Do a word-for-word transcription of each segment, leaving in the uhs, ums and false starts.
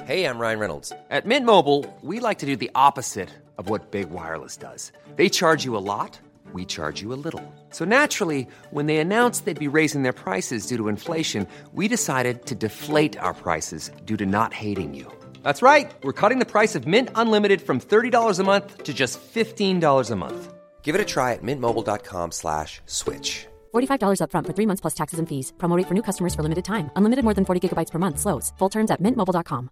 Hey, I'm Ryan Reynolds. At Mint Mobile, we like to do the opposite of what Big Wireless does. They charge you a lot, we charge you a little. So naturally, when they announced they'd be raising their prices due to inflation, we decided to deflate our prices due to not hating you. That's right. We're cutting the price of Mint Unlimited from thirty dollars a month to just fifteen dollars a month. Give it a try at mintmobile.com slash switch. forty-five dollars up front for three months plus taxes and fees. Promo rate for new customers for limited time. Unlimited more than forty gigabytes per month. Slows full terms at mint mobile dot com.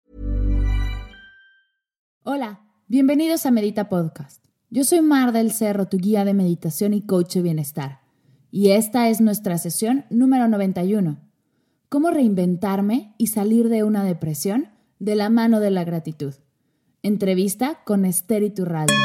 Hola, bienvenidos a Medita Podcast. Yo soy Mar del Cerro, tu guía de meditación y coach de bienestar. Y esta es nuestra sesión número noventa y uno. ¿Cómo reinventarme y salir de una depresión de la mano de la gratitud? Entrevista con Esther Iturralde.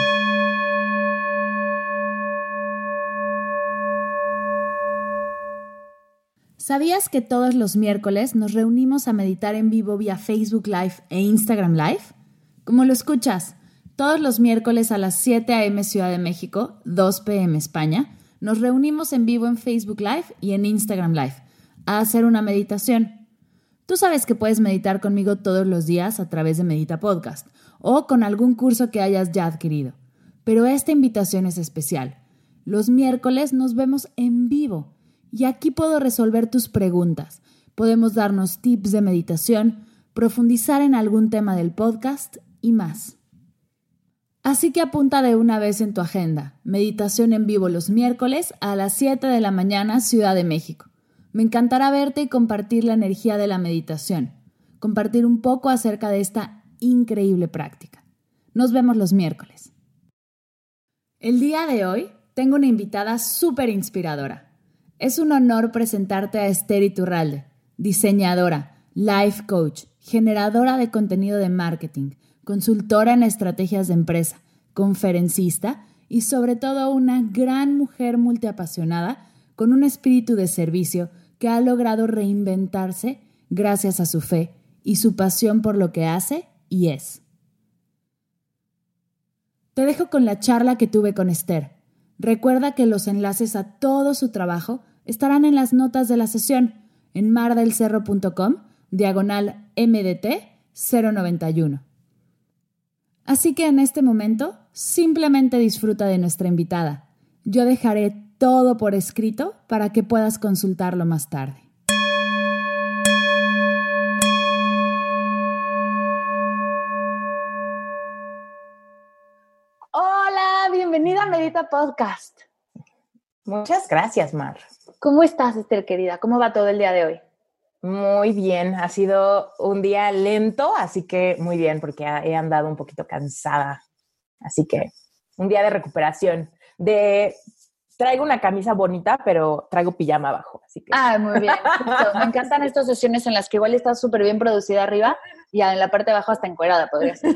¿Sabías que todos los miércoles nos reunimos a meditar en vivo vía Facebook Live e Instagram Live? Como lo escuchas, todos los miércoles a las siete a eme Ciudad de México, dos pe eme España, nos reunimos en vivo en Facebook Live y en Instagram Live a hacer una meditación. Tú sabes que puedes meditar conmigo todos los días a través de Medita Podcast o con algún curso que hayas ya adquirido. Pero esta invitación es especial. Los miércoles nos vemos en vivo y aquí puedo resolver tus preguntas. Podemos darnos tips de meditación, profundizar en algún tema del podcast y más. Así que apunta de una vez en tu agenda. Meditación en vivo los miércoles a las siete de la mañana, Ciudad de México. Me encantará verte y compartir la energía de la meditación. Compartir un poco acerca de esta increíble práctica. Nos vemos los miércoles. El día de hoy tengo una invitada súper inspiradora. Es un honor presentarte a Esther Iturralde, diseñadora, life coach, generadora de contenido de marketing, consultora en estrategias de empresa, conferencista y sobre todo una gran mujer multiapasionada con un espíritu de servicio que ha logrado reinventarse gracias a su fe y su pasión por lo que hace y es. Te dejo con la charla que tuve con Esther. Recuerda que los enlaces a todo su trabajo estarán en las notas de la sesión en mardelcerro.com diagonal M D T cero noventa y uno. Así que en este momento, simplemente disfruta de nuestra invitada. Yo dejaré todo por escrito para que puedas consultarlo más tarde. Hola, bienvenida a Medita Podcast. Muchas gracias, Mar. ¿Cómo estás, Esther, querida? ¿Cómo va todo el día de hoy? Muy bien, ha sido un día lento, así que muy bien, porque he andado un poquito cansada. Así que un día de recuperación. De Traigo una camisa bonita, pero traigo pijama abajo. Así que... Ah, muy bien. Justo. Me encantan estas sesiones en las que igual estás súper bien producida arriba y en la parte de abajo hasta encuerada, podría ser.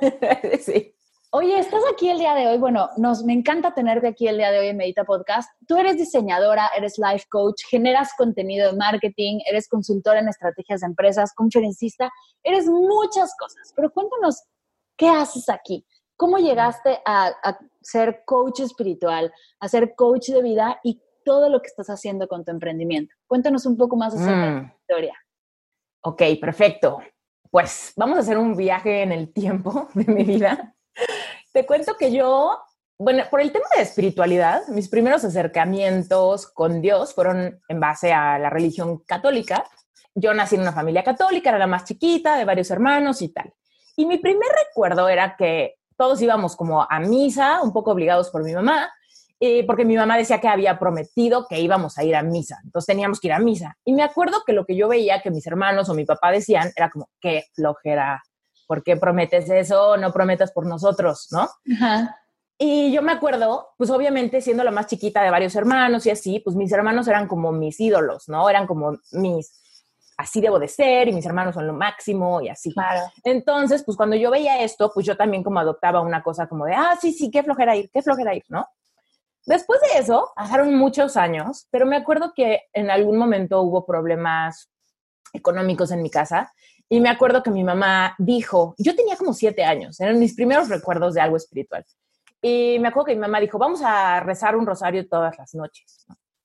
Sí. Oye, estás aquí el día de hoy. Bueno, nos, me encanta tenerte aquí el día de hoy en Medita Podcast. Tú eres diseñadora, eres life coach, generas contenido de marketing, eres consultora en estrategias de empresas, conferencista, eres muchas cosas. Pero cuéntanos, ¿qué haces aquí? ¿Cómo llegaste a, a ser coach espiritual, a ser coach de vida y todo lo que estás haciendo con tu emprendimiento? Cuéntanos un poco más acerca mm. de tu historia. Ok, perfecto. Pues vamos a hacer un viaje en el tiempo de mi vida. Te cuento que yo, bueno, por el tema de espiritualidad, mis primeros acercamientos con Dios fueron en base a la religión católica. Yo nací en una familia católica, era la más chiquita, de varios hermanos y tal. Y mi primer recuerdo era que todos íbamos como a misa, un poco obligados por mi mamá, eh, porque mi mamá decía que había prometido que íbamos a ir a misa. Entonces teníamos que ir a misa. Y me acuerdo que lo que yo veía que mis hermanos o mi papá decían era como, qué flojera. ¿Por qué prometes eso? No prometas por nosotros, ¿no? Ajá. Y yo me acuerdo, pues obviamente siendo la más chiquita de varios hermanos y así, pues mis hermanos eran como mis ídolos, ¿no? Eran como mis, así debo de ser, y mis hermanos son lo máximo y así. Claro. Entonces, pues cuando yo veía esto, pues yo también como adoptaba una cosa como de, ah, sí, sí, qué flojera ir, qué flojera ir, ¿no? Después de eso, pasaron muchos años, pero me acuerdo que en algún momento hubo problemas económicos en mi casa. Y me acuerdo que mi mamá dijo, yo tenía como siete años, eran mis primeros recuerdos de algo espiritual. Y me acuerdo que mi mamá dijo, vamos a rezar un rosario todas las noches, ¿no?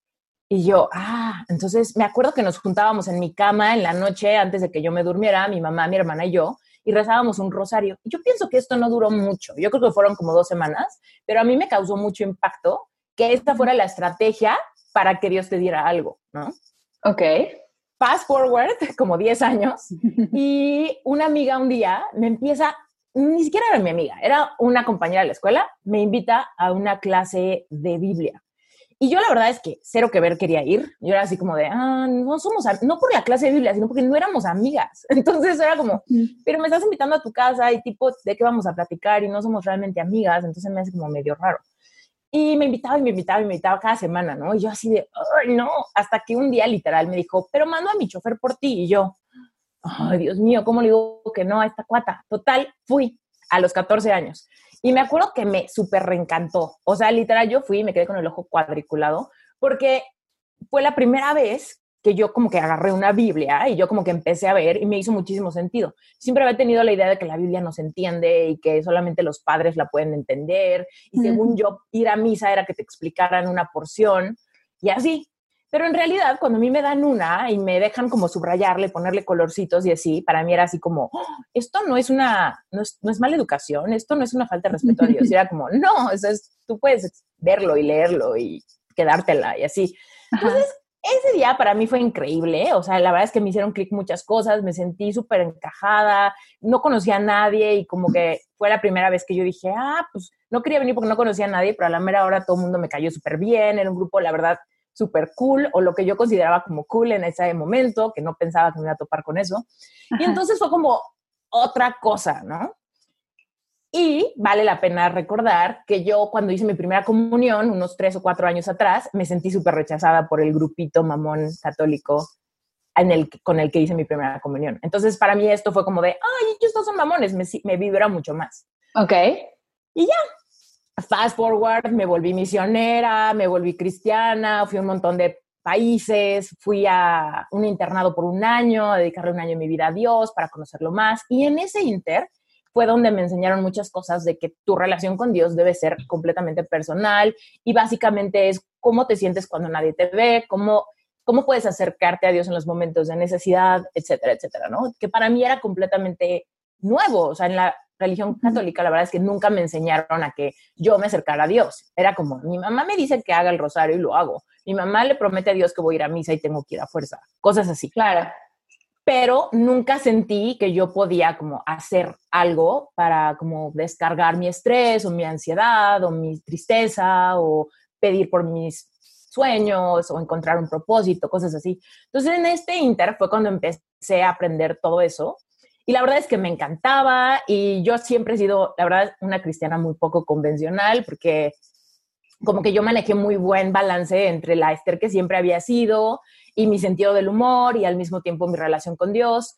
Y yo, ah, entonces me acuerdo que nos juntábamos en mi cama en la noche antes de que yo me durmiera, mi mamá, mi hermana y yo, y rezábamos un rosario. Y yo pienso que esto no duró mucho. Yo creo que fueron como dos semanas, pero a mí me causó mucho impacto que esta fuera la estrategia para que Dios te diera algo, ¿no? Ok. Fast forward, como diez años, y una amiga un día me empieza, ni siquiera era mi amiga, era una compañera de la escuela, me invita a una clase de Biblia. Y yo la verdad es que cero que ver quería ir. Yo era así como de, ah, no somos, no por la clase de Biblia, sino porque no éramos amigas. Entonces era como, pero me estás invitando a tu casa y tipo, ¿de qué vamos a platicar? Y no somos realmente amigas, entonces me hace como medio raro. Y me invitaba y me invitaba y me invitaba cada semana, ¿no? Y yo así de, ay, no, hasta que un día literal me dijo, pero mando a mi chofer por ti. Y yo, ay, Dios mío, ¿cómo le digo que no a esta cuata? Total, fui a los catorce años. Y me acuerdo que me súper reencantó. O sea, literal, yo fui y me quedé con el ojo cuadriculado porque fue la primera vez que yo como que agarré una Biblia y yo como que empecé a ver y me hizo muchísimo sentido. Siempre había tenido la idea de que la Biblia no se entiende y que solamente los padres la pueden entender. Y según yo, ir a misa era que te explicaran una porción y así. Pero en realidad, cuando a mí me dan una y me dejan como subrayarle, ponerle colorcitos y así, para mí era así como, oh, esto no es una, no es, no es mala educación, esto no es una falta de respeto a Dios. Y era como, no, eso es, tú puedes verlo y leerlo y quedártela y así. Entonces, ajá, ese día para mí fue increíble. O sea, la verdad es que me hicieron clic muchas cosas, me sentí súper encajada, no conocía a nadie y como que fue la primera vez que yo dije, ah, pues no quería venir porque no conocía a nadie, pero a la mera hora todo el mundo me cayó súper bien, era un grupo, la verdad, súper cool, o lo que yo consideraba como cool en ese momento, que no pensaba que me iba a topar con eso. Ajá. Y entonces fue como otra cosa, ¿no? Y vale la pena recordar que yo cuando hice mi primera comunión, unos tres o cuatro años atrás, me sentí súper rechazada por el grupito mamón católico en el, con el que hice mi primera comunión. Entonces para mí esto fue como de, ay, ellos no son mamones, me, me vibra mucho más. Ok. Y ya. Fast forward, me volví misionera, me volví cristiana, fui a un montón de países, fui a un internado por un año, a dedicarle un año de mi vida a Dios para conocerlo más. Y en ese inter fue donde me enseñaron muchas cosas de que tu relación con Dios debe ser completamente personal y básicamente es cómo te sientes cuando nadie te ve, cómo, cómo puedes acercarte a Dios en los momentos de necesidad, etcétera, etcétera, ¿no? Que para mí era completamente nuevo. O sea, en la religión católica, la verdad es que nunca me enseñaron a que yo me acercara a Dios. Era como, mi mamá me dice que haga el rosario y lo hago. Mi mamá le promete a Dios que voy a ir a misa y tengo que ir a fuerza. Cosas así. Claro. Pero nunca sentí que yo podía como hacer algo para como descargar mi estrés o mi ansiedad o mi tristeza o pedir por mis sueños o encontrar un propósito, cosas así. Entonces, en este inter fue cuando empecé a aprender todo eso. Y la verdad es que me encantaba y yo siempre he sido, la verdad, una cristiana muy poco convencional porque como que yo manejé muy buen balance entre la Esther que siempre había sido y mi sentido del humor y al mismo tiempo mi relación con Dios.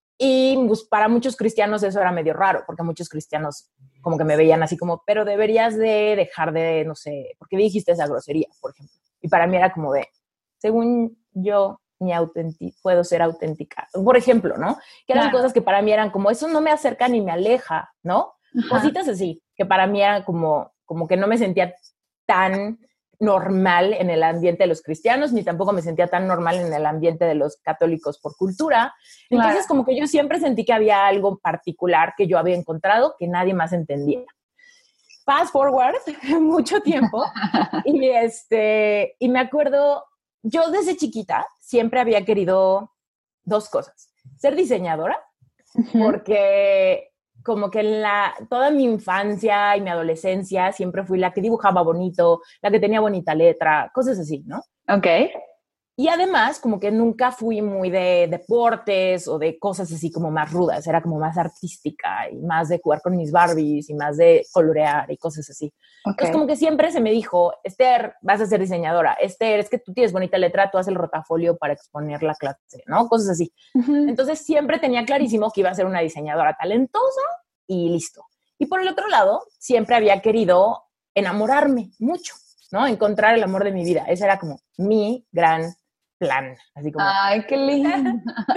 Y pues, para muchos cristianos eso era medio raro porque muchos cristianos como que me veían así como, pero deberías de dejar de, no sé, ¿por qué dijiste esa grosería, por ejemplo? Y para mí era como de, según yo, ni auténtica, puedo ser auténtica. Por ejemplo, ¿no? Que eran claro. Cosas que para mí eran como, eso no me acerca ni me aleja, ¿no? Ajá. Cositas así, que para mí eran como, como que no me sentía tan normal en el ambiente de los cristianos, ni tampoco me sentía tan normal en el ambiente de los católicos por cultura. Entonces, claro. Como que yo siempre sentí que había algo particular que yo había encontrado que nadie más entendía. Fast forward, mucho tiempo, y, este, y me acuerdo, yo desde chiquita siempre había querido dos cosas. Ser diseñadora, uh-huh. Porque como que en la, toda mi infancia y mi adolescencia siempre fui la que dibujaba bonito, la que tenía bonita letra, cosas así, ¿no? Ok. Y además, como que nunca fui muy de deportes o de cosas así como más rudas. Era como más artística y más de jugar con mis Barbies y más de colorear y cosas así. Okay. Entonces, como que siempre se me dijo, Esther, vas a ser diseñadora. Esther, es que tú tienes bonita letra, tú haces el rotafolio para exponer la clase, ¿no? Cosas así. Uh-huh. Entonces, siempre tenía clarísimo que iba a ser una diseñadora talentosa y listo. Y por el otro lado, siempre había querido enamorarme mucho, ¿no? Encontrar el amor de mi vida. Ese era como mi gran plan, así como... ¡Ay, qué lindo!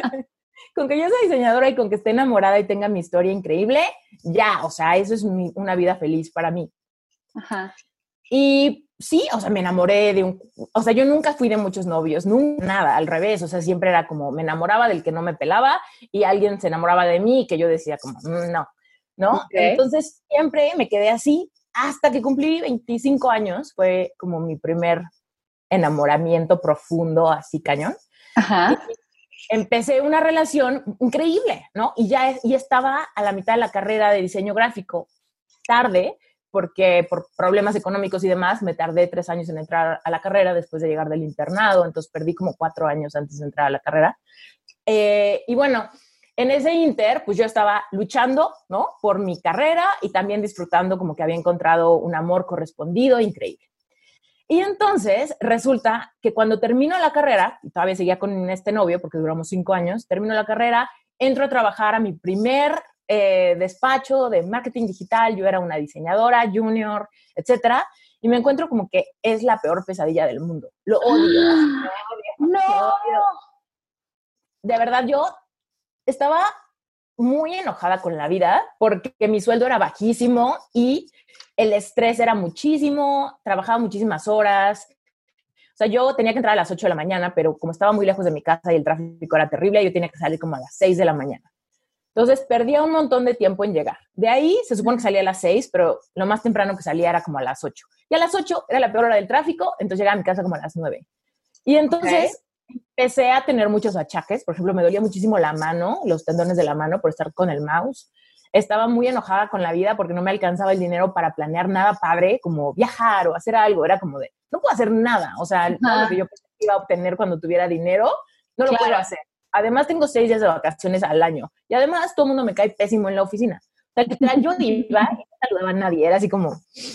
Con que yo sea diseñadora y con que esté enamorada y tenga mi historia increíble, ya, o sea, eso es mi, una vida feliz para mí. Ajá. Y sí, o sea, me enamoré de un... O sea, yo nunca fui de muchos novios, nunca, nada, al revés. O sea, siempre era como, me enamoraba del que no me pelaba y alguien se enamoraba de mí y que yo decía como, mm, no, ¿no? Okay. Entonces, siempre me quedé así hasta que cumplí veinticinco años. Fue como mi primer enamoramiento profundo, así cañón. Ajá. Y empecé una relación increíble, ¿no? Y ya y estaba a la mitad de la carrera de diseño gráfico. Tarde, porque por problemas económicos y demás, me tardé tres años en entrar a la carrera después de llegar del internado, entonces perdí como cuatro años antes de entrar a la carrera. Eh, y bueno, en ese inter, pues yo estaba luchando, ¿no? Por mi carrera y también disfrutando como que había encontrado un amor correspondido increíble. Y entonces resulta que cuando termino la carrera, y todavía seguía con este novio porque duramos cinco años, termino la carrera, entro a trabajar a mi primer eh, despacho de marketing digital. Yo era una diseñadora junior, etcétera, y me encuentro como que es la peor pesadilla del mundo. Lo odio. Lo odio, ¡No! lo odio. De verdad, yo estaba muy enojada con la vida porque mi sueldo era bajísimo y el estrés era muchísimo, trabajaba muchísimas horas. O sea, yo tenía que entrar a las ocho de la mañana, pero como estaba muy lejos de mi casa y el tráfico era terrible, yo tenía que salir como a las seis de la mañana. Entonces, perdía un montón de tiempo en llegar. De ahí, se supone que salía a las seis, pero lo más temprano que salía era como a las ocho. Y a las ocho era la peor hora del tráfico, entonces llegaba a mi casa como a las nueve. Y entonces okay. empecé a tener muchos achaques. Por ejemplo, me dolía muchísimo la mano, los tendones de la mano por estar con el mouse. Estaba muy enojada con la vida porque no me alcanzaba el dinero para planear nada padre, como viajar o hacer algo. Era como de, no puedo hacer nada. O sea, todo lo que yo iba a obtener cuando tuviera dinero, no lo claro. puedo hacer. Además, tengo seis días de vacaciones al año. Y además, todo el mundo me cae pésimo en la oficina. O sea, literal, yo iba y no saludaba a nadie. Era así como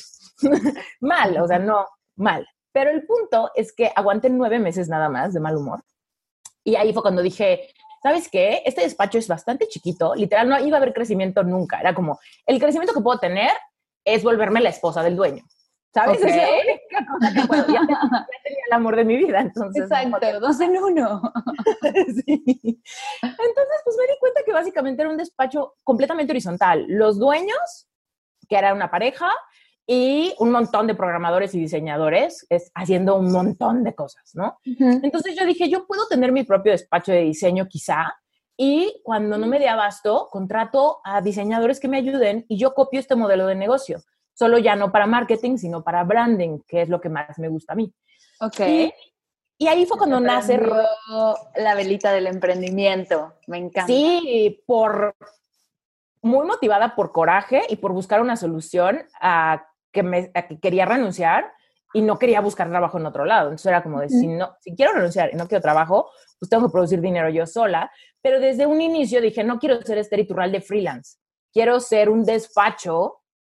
mal, o sea, no, mal. Pero el punto es que aguanté nueve meses nada más de mal humor. Y ahí fue cuando dije, ¿sabes qué? Este despacho es bastante chiquito. Literal, no iba a haber crecimiento nunca. Era como, el crecimiento que puedo tener es volverme la esposa del dueño. ¿Sabes? Okay. Es la única cosa que puedo. Ya, ya tenía el amor de mi vida, entonces. Exacto, no dos en uno. Sí. Entonces, pues me di cuenta que básicamente era un despacho completamente horizontal. Los dueños, que era una pareja, y un montón de programadores y diseñadores es, haciendo un montón de cosas, ¿no? Uh-huh. Entonces yo dije, yo puedo tener mi propio despacho de diseño quizá, y cuando no me dé abasto, contrato a diseñadores que me ayuden y yo copio este modelo de negocio. Solo ya no para marketing, sino para branding, que es lo que más me gusta a mí. Ok. Y, y ahí fue cuando nace la velita del emprendimiento. Me encanta. Sí, por, muy motivada por coraje y por buscar una solución a que, me, a que quería renunciar y no quería buscar trabajo en otro lado. Entonces era como de, uh-huh. si, no, si quiero renunciar y no quiero trabajo, pues tengo que producir dinero yo sola. Pero desde un inicio dije, no quiero ser Esther Iturralde de freelance. Quiero ser un despacho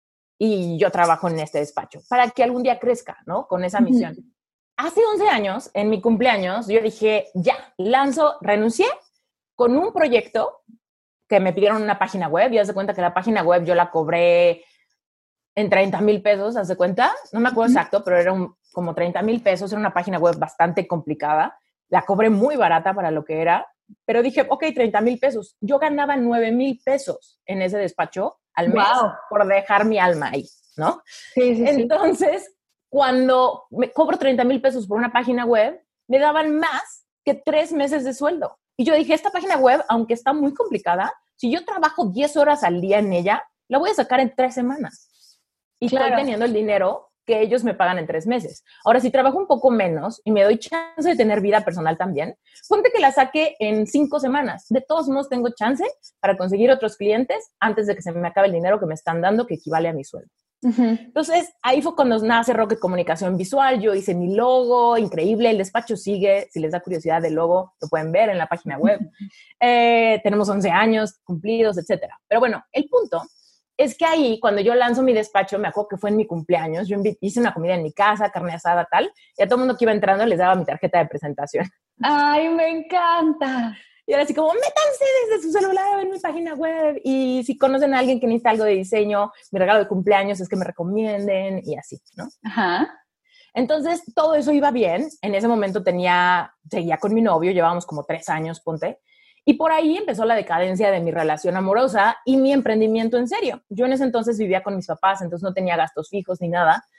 y yo trabajo en este despacho para que algún día crezca, ¿no? Con esa misión. Uh-huh. Hace once años, en mi cumpleaños, yo dije, ya, lanzo, renuncié con un proyecto que me pidieron una página web y haz de cuenta que la página web yo la cobré en treinta mil pesos, haz de cuenta, no me acuerdo uh-huh. exacto, pero era un, como treinta mil pesos, era una página web bastante complicada, la cobré muy barata para lo que era, pero dije, ok, treinta mil pesos, yo ganaba nueve mil pesos en ese despacho al mes wow. por dejar mi alma ahí, ¿no? Sí, sí, Entonces, sí. cuando me cobro treinta mil pesos por una página web, me daban más que tres meses de sueldo. Y yo dije, esta página web, aunque está muy complicada, si yo trabajo diez horas al día en ella, la voy a sacar en tres semanas. Y claro. estoy teniendo el dinero que ellos me pagan en tres meses. Ahora, si trabajo un poco menos y me doy chance de tener vida personal también, ponte que la saque en cinco semanas. De todos modos, tengo chance para conseguir otros clientes antes de que se me acabe el dinero que me están dando, que equivale a mi sueldo. Uh-huh. Entonces, ahí fue cuando nace Rocket Comunicación Visual. Yo hice mi logo, increíble. El despacho sigue. Si les da curiosidad del logo, lo pueden ver en la página web. Uh-huh. Eh, tenemos once años cumplidos, etcétera. Pero bueno, el punto es que ahí, cuando yo lanzo mi despacho, me acuerdo que fue en mi cumpleaños, yo hice una comida en mi casa, carne asada, tal, y a todo el mundo que iba entrando les daba mi tarjeta de presentación. ¡Ay, me encanta! Y era así como, métanse desde su celular a ver mi página web, y si conocen a alguien que necesita algo de diseño, mi regalo de cumpleaños es que me recomienden, y así, ¿no? Ajá. Entonces, todo eso iba bien. En ese momento tenía, seguía con mi novio, llevábamos como tres años, ponte, y por ahí empezó la decadencia de mi relación amorosa y mi emprendimiento en serio. Yo en ese entonces vivía con mis papás, entonces no tenía gastos fijos ni nada.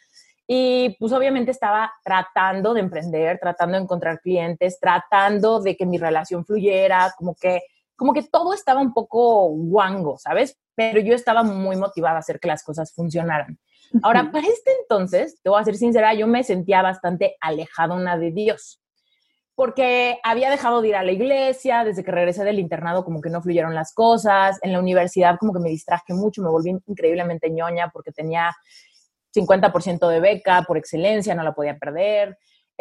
Y pues obviamente estaba tratando de emprender, tratando de encontrar clientes, tratando de que mi relación fluyera, como que, como que todo estaba un poco guango, ¿sabes? Pero yo estaba muy motivada a hacer que las cosas funcionaran. Ahora, para este entonces, te voy a ser sincera, yo me sentía bastante alejadona de Dios, porque había dejado de ir a la iglesia, desde que regresé del internado como que no fluyeron las cosas, en la universidad como que me distraje mucho, me volví increíblemente ñoña porque tenía cincuenta por ciento de beca por excelencia, no la podía perder.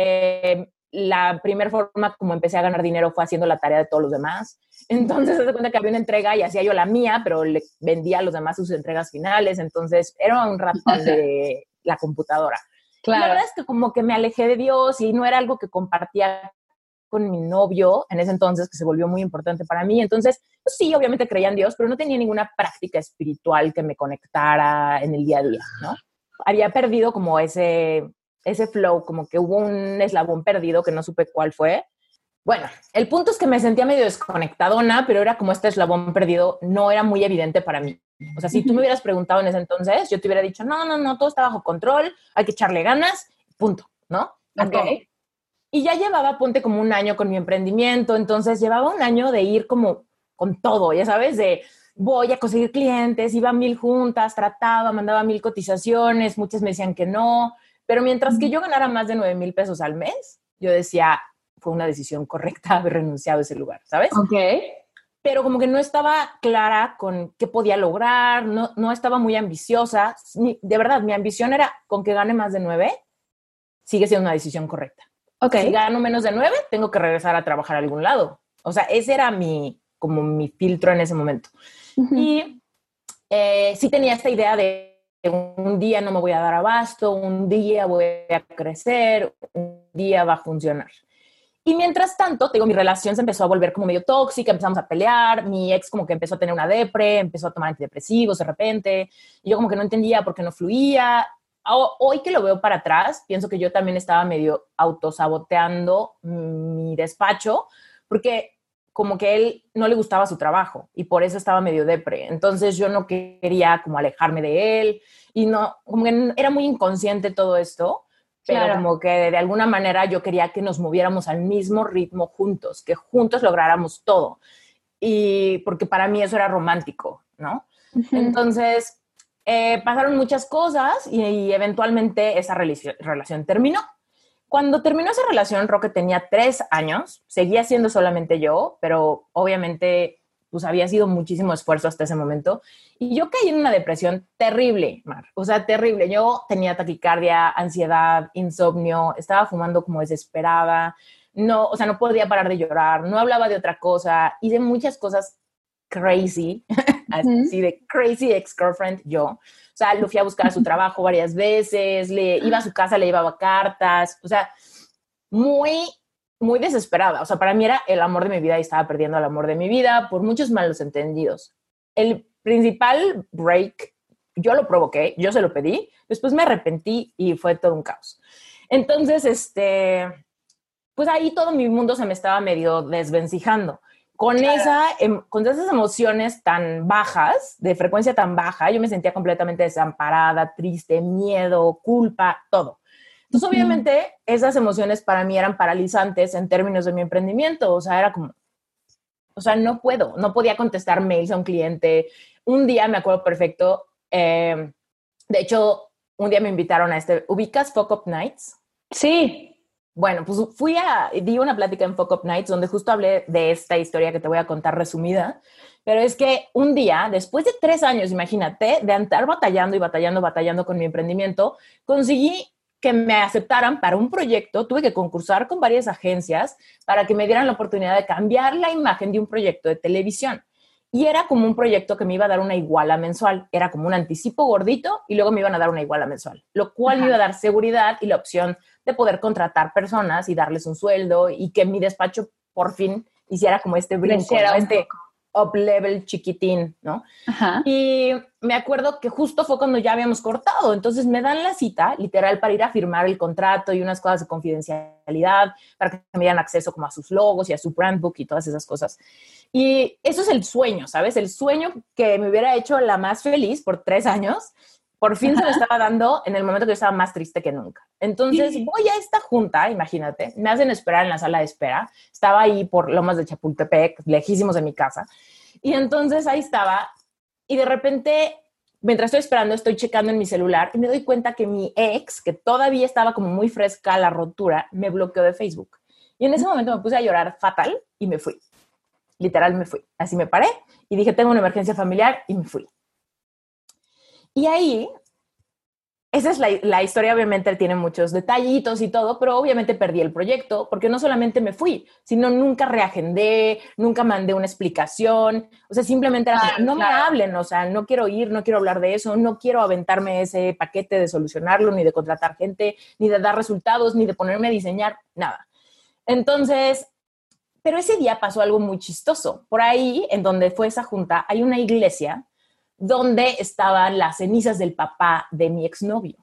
Eh, la primera forma como empecé a ganar dinero fue haciendo la tarea de todos los demás. Entonces, se da cuenta que había una entrega y hacía yo la mía, pero le vendía a los demás sus entregas finales. Entonces, era un ratón de la computadora. Claro. La verdad es que como que me alejé de Dios y no era algo que compartía con mi novio en ese entonces, que se volvió muy importante para mí. Entonces, pues sí, obviamente creía en Dios, pero no tenía ninguna práctica espiritual que me conectara en el día a día, ¿no? Había perdido como ese, ese flow, como que hubo un eslabón perdido que no supe cuál fue. Bueno, el punto es que me sentía medio desconectadona, pero era como este eslabón perdido, no era muy evidente para mí. O sea, si tú me hubieras preguntado en ese entonces, yo te hubiera dicho, no, no, no, todo está bajo control, hay que echarle ganas, punto, ¿no? Ok. Y ya llevaba, ponte, como un año con mi emprendimiento, entonces llevaba un año de ir como con todo, ya sabes, de voy a conseguir clientes, iba a mil juntas, trataba, mandaba mil cotizaciones, muchas me decían que no, pero mientras que yo ganara más de nueve mil pesos al mes, yo decía, fue una decisión correcta haber renunciado a ese lugar, ¿sabes? Ok. Pero como que no estaba clara con qué podía lograr, no, no estaba muy ambiciosa. De verdad, mi ambición era con que gane más de nueve, sigue siendo una decisión correcta. Ok. Si gano menos de nueve, tengo que regresar a trabajar a algún lado. O sea, ese era mi, como mi filtro en ese momento. Uh-huh. Y eh, sí tenía esta idea de un día no me voy a dar abasto, un día voy a crecer, un día va a funcionar. Y mientras tanto, te digo, mi relación se empezó a volver como medio tóxica, empezamos a pelear, mi ex como que empezó a tener una depre, empezó a tomar antidepresivos de repente, y yo como que no entendía por qué no fluía. Hoy que lo veo para atrás, pienso que yo también estaba medio autosaboteando mi despacho, porque como que él no le gustaba su trabajo y por eso estaba medio depre. Entonces yo no quería como alejarme de él y no, como que era muy inconsciente todo esto. Pero claro, como que de alguna manera yo quería que nos moviéramos al mismo ritmo juntos, que juntos lográramos todo. Y porque para mí eso era romántico, ¿no? Uh-huh. Entonces, eh, pasaron muchas cosas y, y eventualmente esa relación, relación terminó. Cuando terminó esa relación, Roque tenía tres años, seguía siendo solamente yo, pero obviamente pues había sido muchísimo esfuerzo hasta ese momento. Y yo caí en una depresión terrible, Mar. O sea, terrible. Yo tenía taquicardia, ansiedad, insomnio, estaba fumando como desesperada. No, o sea, no podía parar de llorar, no hablaba de otra cosa. Hice muchas cosas crazy, así de crazy ex-girlfriend yo. O sea, lo fui a buscar a su trabajo varias veces, le iba a su casa, le llevaba cartas. O sea, muy... muy desesperada. O sea, para mí era el amor de mi vida y estaba perdiendo el amor de mi vida por muchos malos entendidos. El principal break, yo lo provoqué, yo se lo pedí, después me arrepentí y fue todo un caos. Entonces, este, pues ahí todo mi mundo se me estaba medio desvencijando. Con, claro. esa, con esas emociones tan bajas, de frecuencia tan baja, yo me sentía completamente desamparada, triste, miedo, culpa, todo. Entonces, obviamente, esas emociones para mí eran paralizantes en términos de mi emprendimiento. O sea, era como, o sea, no puedo, no podía contestar mails a un cliente. Un día, me acuerdo perfecto, eh, de hecho, un día me invitaron a este, ¿ubicas Fuck Up Nights? Sí. Bueno, pues fui a, di una plática en Fuck Up Nights donde justo hablé de esta historia que te voy a contar resumida. Pero es que un día, después de tres años, imagínate, de andar batallando y batallando, batallando con mi emprendimiento, conseguí que me aceptaran para un proyecto. Tuve que concursar con varias agencias para que me dieran la oportunidad de cambiar la imagen de un proyecto de televisión. Y era como un proyecto que me iba a dar una iguala mensual. Era como un anticipo gordito y luego me iban a dar una iguala mensual, lo cual Ajá. me iba a dar seguridad y la opción de poder contratar personas y darles un sueldo y que mi despacho por fin hiciera como este brinco, ¿no? Este up-level chiquitín, ¿no? Ajá. Y me acuerdo que justo fue cuando ya habíamos cortado. Entonces me dan la cita, literal, para ir a firmar el contrato y unas cosas de confidencialidad, para que me dieran acceso como a sus logos y a su brand book y todas esas cosas. Y eso es el sueño, ¿sabes? El sueño que me hubiera hecho la más feliz por tres años, Por fin se me estaba dando en el momento que yo estaba más triste que nunca. Entonces voy a esta junta, imagínate, me hacen esperar en la sala de espera. Estaba ahí por Lomas de Chapultepec, lejísimos de mi casa. Y entonces ahí estaba y de repente, mientras estoy esperando, estoy checando en mi celular y me doy cuenta que mi ex, que todavía estaba como muy fresca la rotura, me bloqueó de Facebook. Y en ese momento me puse a llorar fatal y me fui. Literal me fui. Así me paré y dije, tengo una emergencia familiar y me fui. Y ahí, esa es la, la historia, obviamente tiene muchos detallitos y todo, pero obviamente perdí el proyecto porque no solamente me fui, sino nunca reagendé, nunca mandé una explicación, o sea, simplemente era, claro, no claro. me hablen, o sea, no quiero ir, no quiero hablar de eso, no quiero aventarme ese paquete de solucionarlo, ni de contratar gente, ni de dar resultados, ni de ponerme a diseñar, nada. Entonces, pero ese día pasó algo muy chistoso. Por ahí, en donde fue esa junta, hay una iglesia donde estaban las cenizas del papá de mi exnovio.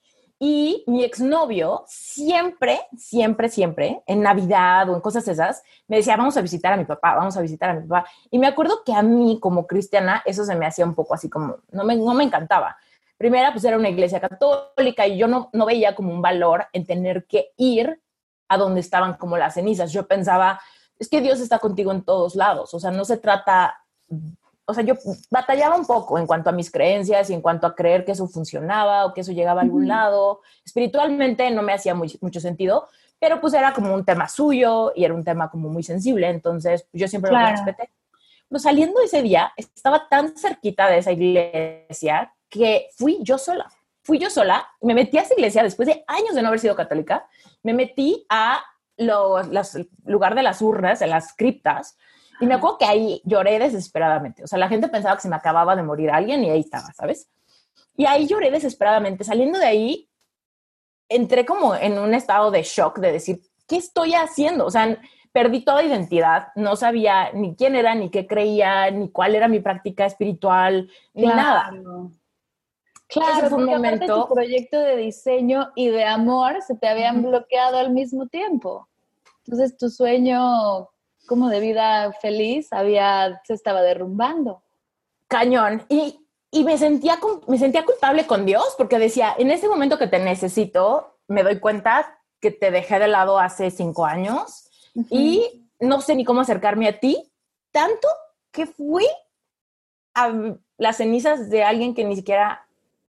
Y mi exnovio siempre, siempre, siempre, en Navidad o en cosas esas, me decía, vamos a visitar a mi papá, vamos a visitar a mi papá. Y me acuerdo que a mí, como cristiana, eso se me hacía un poco así como, no me, no me encantaba. Primera, pues era una iglesia católica y yo no, no veía como un valor en tener que ir a donde estaban como las cenizas. Yo pensaba, es que Dios está contigo en todos lados. O sea, no se trata... O sea, yo batallaba un poco en cuanto a mis creencias y en cuanto a creer que eso funcionaba o que eso llegaba a algún uh-huh. lado. Espiritualmente no me hacía muy, mucho sentido, pero pues era como un tema suyo y era un tema como muy sensible, entonces yo siempre claro. lo respeté. Pero saliendo ese día, estaba tan cerquita de esa iglesia que fui yo sola. Fui yo sola y me metí a esa iglesia después de años de no haber sido católica. Me metí a los, los lugar de las urnas, de las criptas, y me acuerdo que ahí lloré desesperadamente. O sea, la gente pensaba que se me acababa de morir alguien y ahí estaba, ¿sabes? Y ahí lloré desesperadamente. Saliendo de ahí, entré como en un estado de shock de decir, ¿qué estoy haciendo? O sea, perdí toda identidad. No sabía ni quién era, ni qué creía, ni cuál era mi práctica espiritual, ni claro. nada. Claro, Ese fue un porque momento... aparte tu proyecto de diseño y de amor se te habían uh-huh. bloqueado al mismo tiempo. Entonces tu sueño... como de vida feliz, había, se estaba derrumbando. Cañón. Y, y me, sentía, me sentía culpable con Dios porque decía, en ese momento que te necesito, me doy cuenta que te dejé de lado hace cinco años uh-huh. y no sé ni cómo acercarme a ti, tanto que fui a las cenizas de alguien que ni siquiera,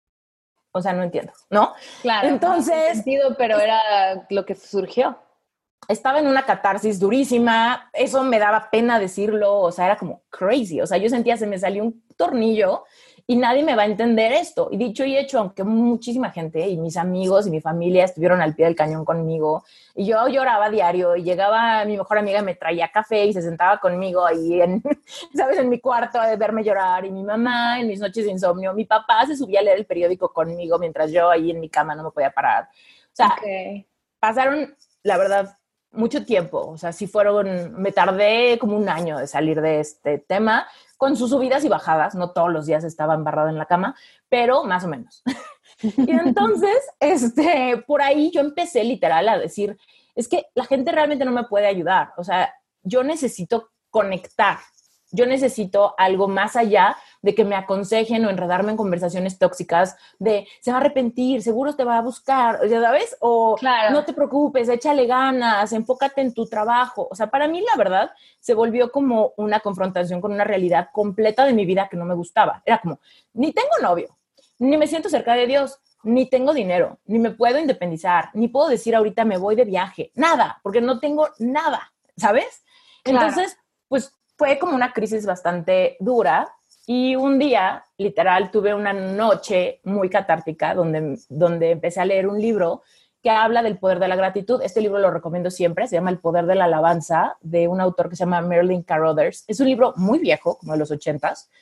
o sea, no entiendo, ¿no? Claro, entonces... no sentido, pero era lo que surgió. Estaba en una catarsis durísima, eso me daba pena decirlo, o sea, era como crazy, o sea, yo sentía se me salió un tornillo y nadie me va a entender esto. Y dicho y hecho, aunque muchísima gente y mis amigos y mi familia estuvieron al pie del cañón conmigo y yo lloraba a diario y llegaba mi mejor amiga, me traía café y se sentaba conmigo ahí, en, ¿sabes? En mi cuarto a verme llorar y mi mamá en mis noches de insomnio, mi papá se subía a leer el periódico conmigo mientras yo ahí en mi cama no me podía parar. O sea, okay. pasaron, la verdad, mucho tiempo, o sea, sí fueron, me tardé como un año de salir de este tema, con sus subidas y bajadas, no todos los días estaba embarrada en la cama, pero más o menos. Y entonces, este, por ahí yo empecé literal a decir, es que la gente realmente no me puede ayudar, o sea, yo necesito conectar, yo necesito algo más allá de que me aconsejen o enredarme en conversaciones tóxicas de se va a arrepentir, seguro te va a buscar, ¿ya sabes? O claro. no te preocupes, échale ganas, enfócate en tu trabajo. O sea, para mí, la verdad, se volvió como una confrontación con una realidad completa de mi vida que no me gustaba. Era como, ni tengo novio, ni me siento cerca de Dios, ni tengo dinero, ni me puedo independizar, ni puedo decir ahorita me voy de viaje, nada, porque no tengo nada, ¿sabes? Claro. Entonces, pues fue como una crisis bastante dura. Y un día, literal, tuve una noche muy catártica donde, donde empecé a leer un libro que habla del poder de la gratitud. Este libro lo recomiendo siempre, se llama El poder de la alabanza, de un autor que se llama Merlin Carothers. Es un libro muy viejo, como de los ochentas,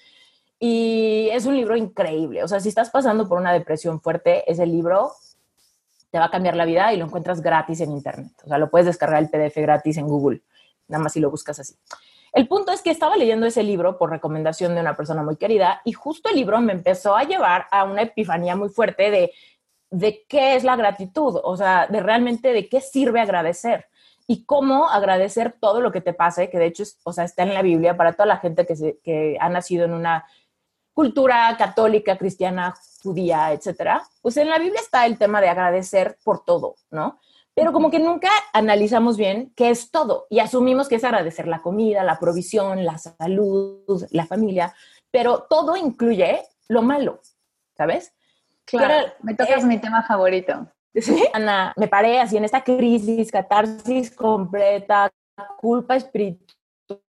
y es un libro increíble. O sea, si estás pasando por una depresión fuerte, ese libro te va a cambiar la vida y lo encuentras gratis en internet. O sea, lo puedes descargar el P D F gratis en Google, nada más si lo buscas así. El punto es que estaba leyendo ese libro por recomendación de una persona muy querida y justo el libro me empezó a llevar a una epifanía muy fuerte de, de qué es la gratitud, o sea, de realmente de qué sirve agradecer y cómo agradecer todo lo que te pase, que de hecho es, o sea, está en la Biblia para toda la gente que, se, que ha nacido en una cultura católica, cristiana, judía, etcétera, pues en la Biblia está el tema de agradecer por todo, ¿no? Pero como que nunca analizamos bien qué es todo y asumimos que es agradecer la comida, la provisión, la salud, la familia, pero todo incluye lo malo, ¿sabes? Claro, Pero, me tocas eh, mi tema favorito. Sí, Ana, me paré así en esta crisis, catarsis completa, culpa espiritual,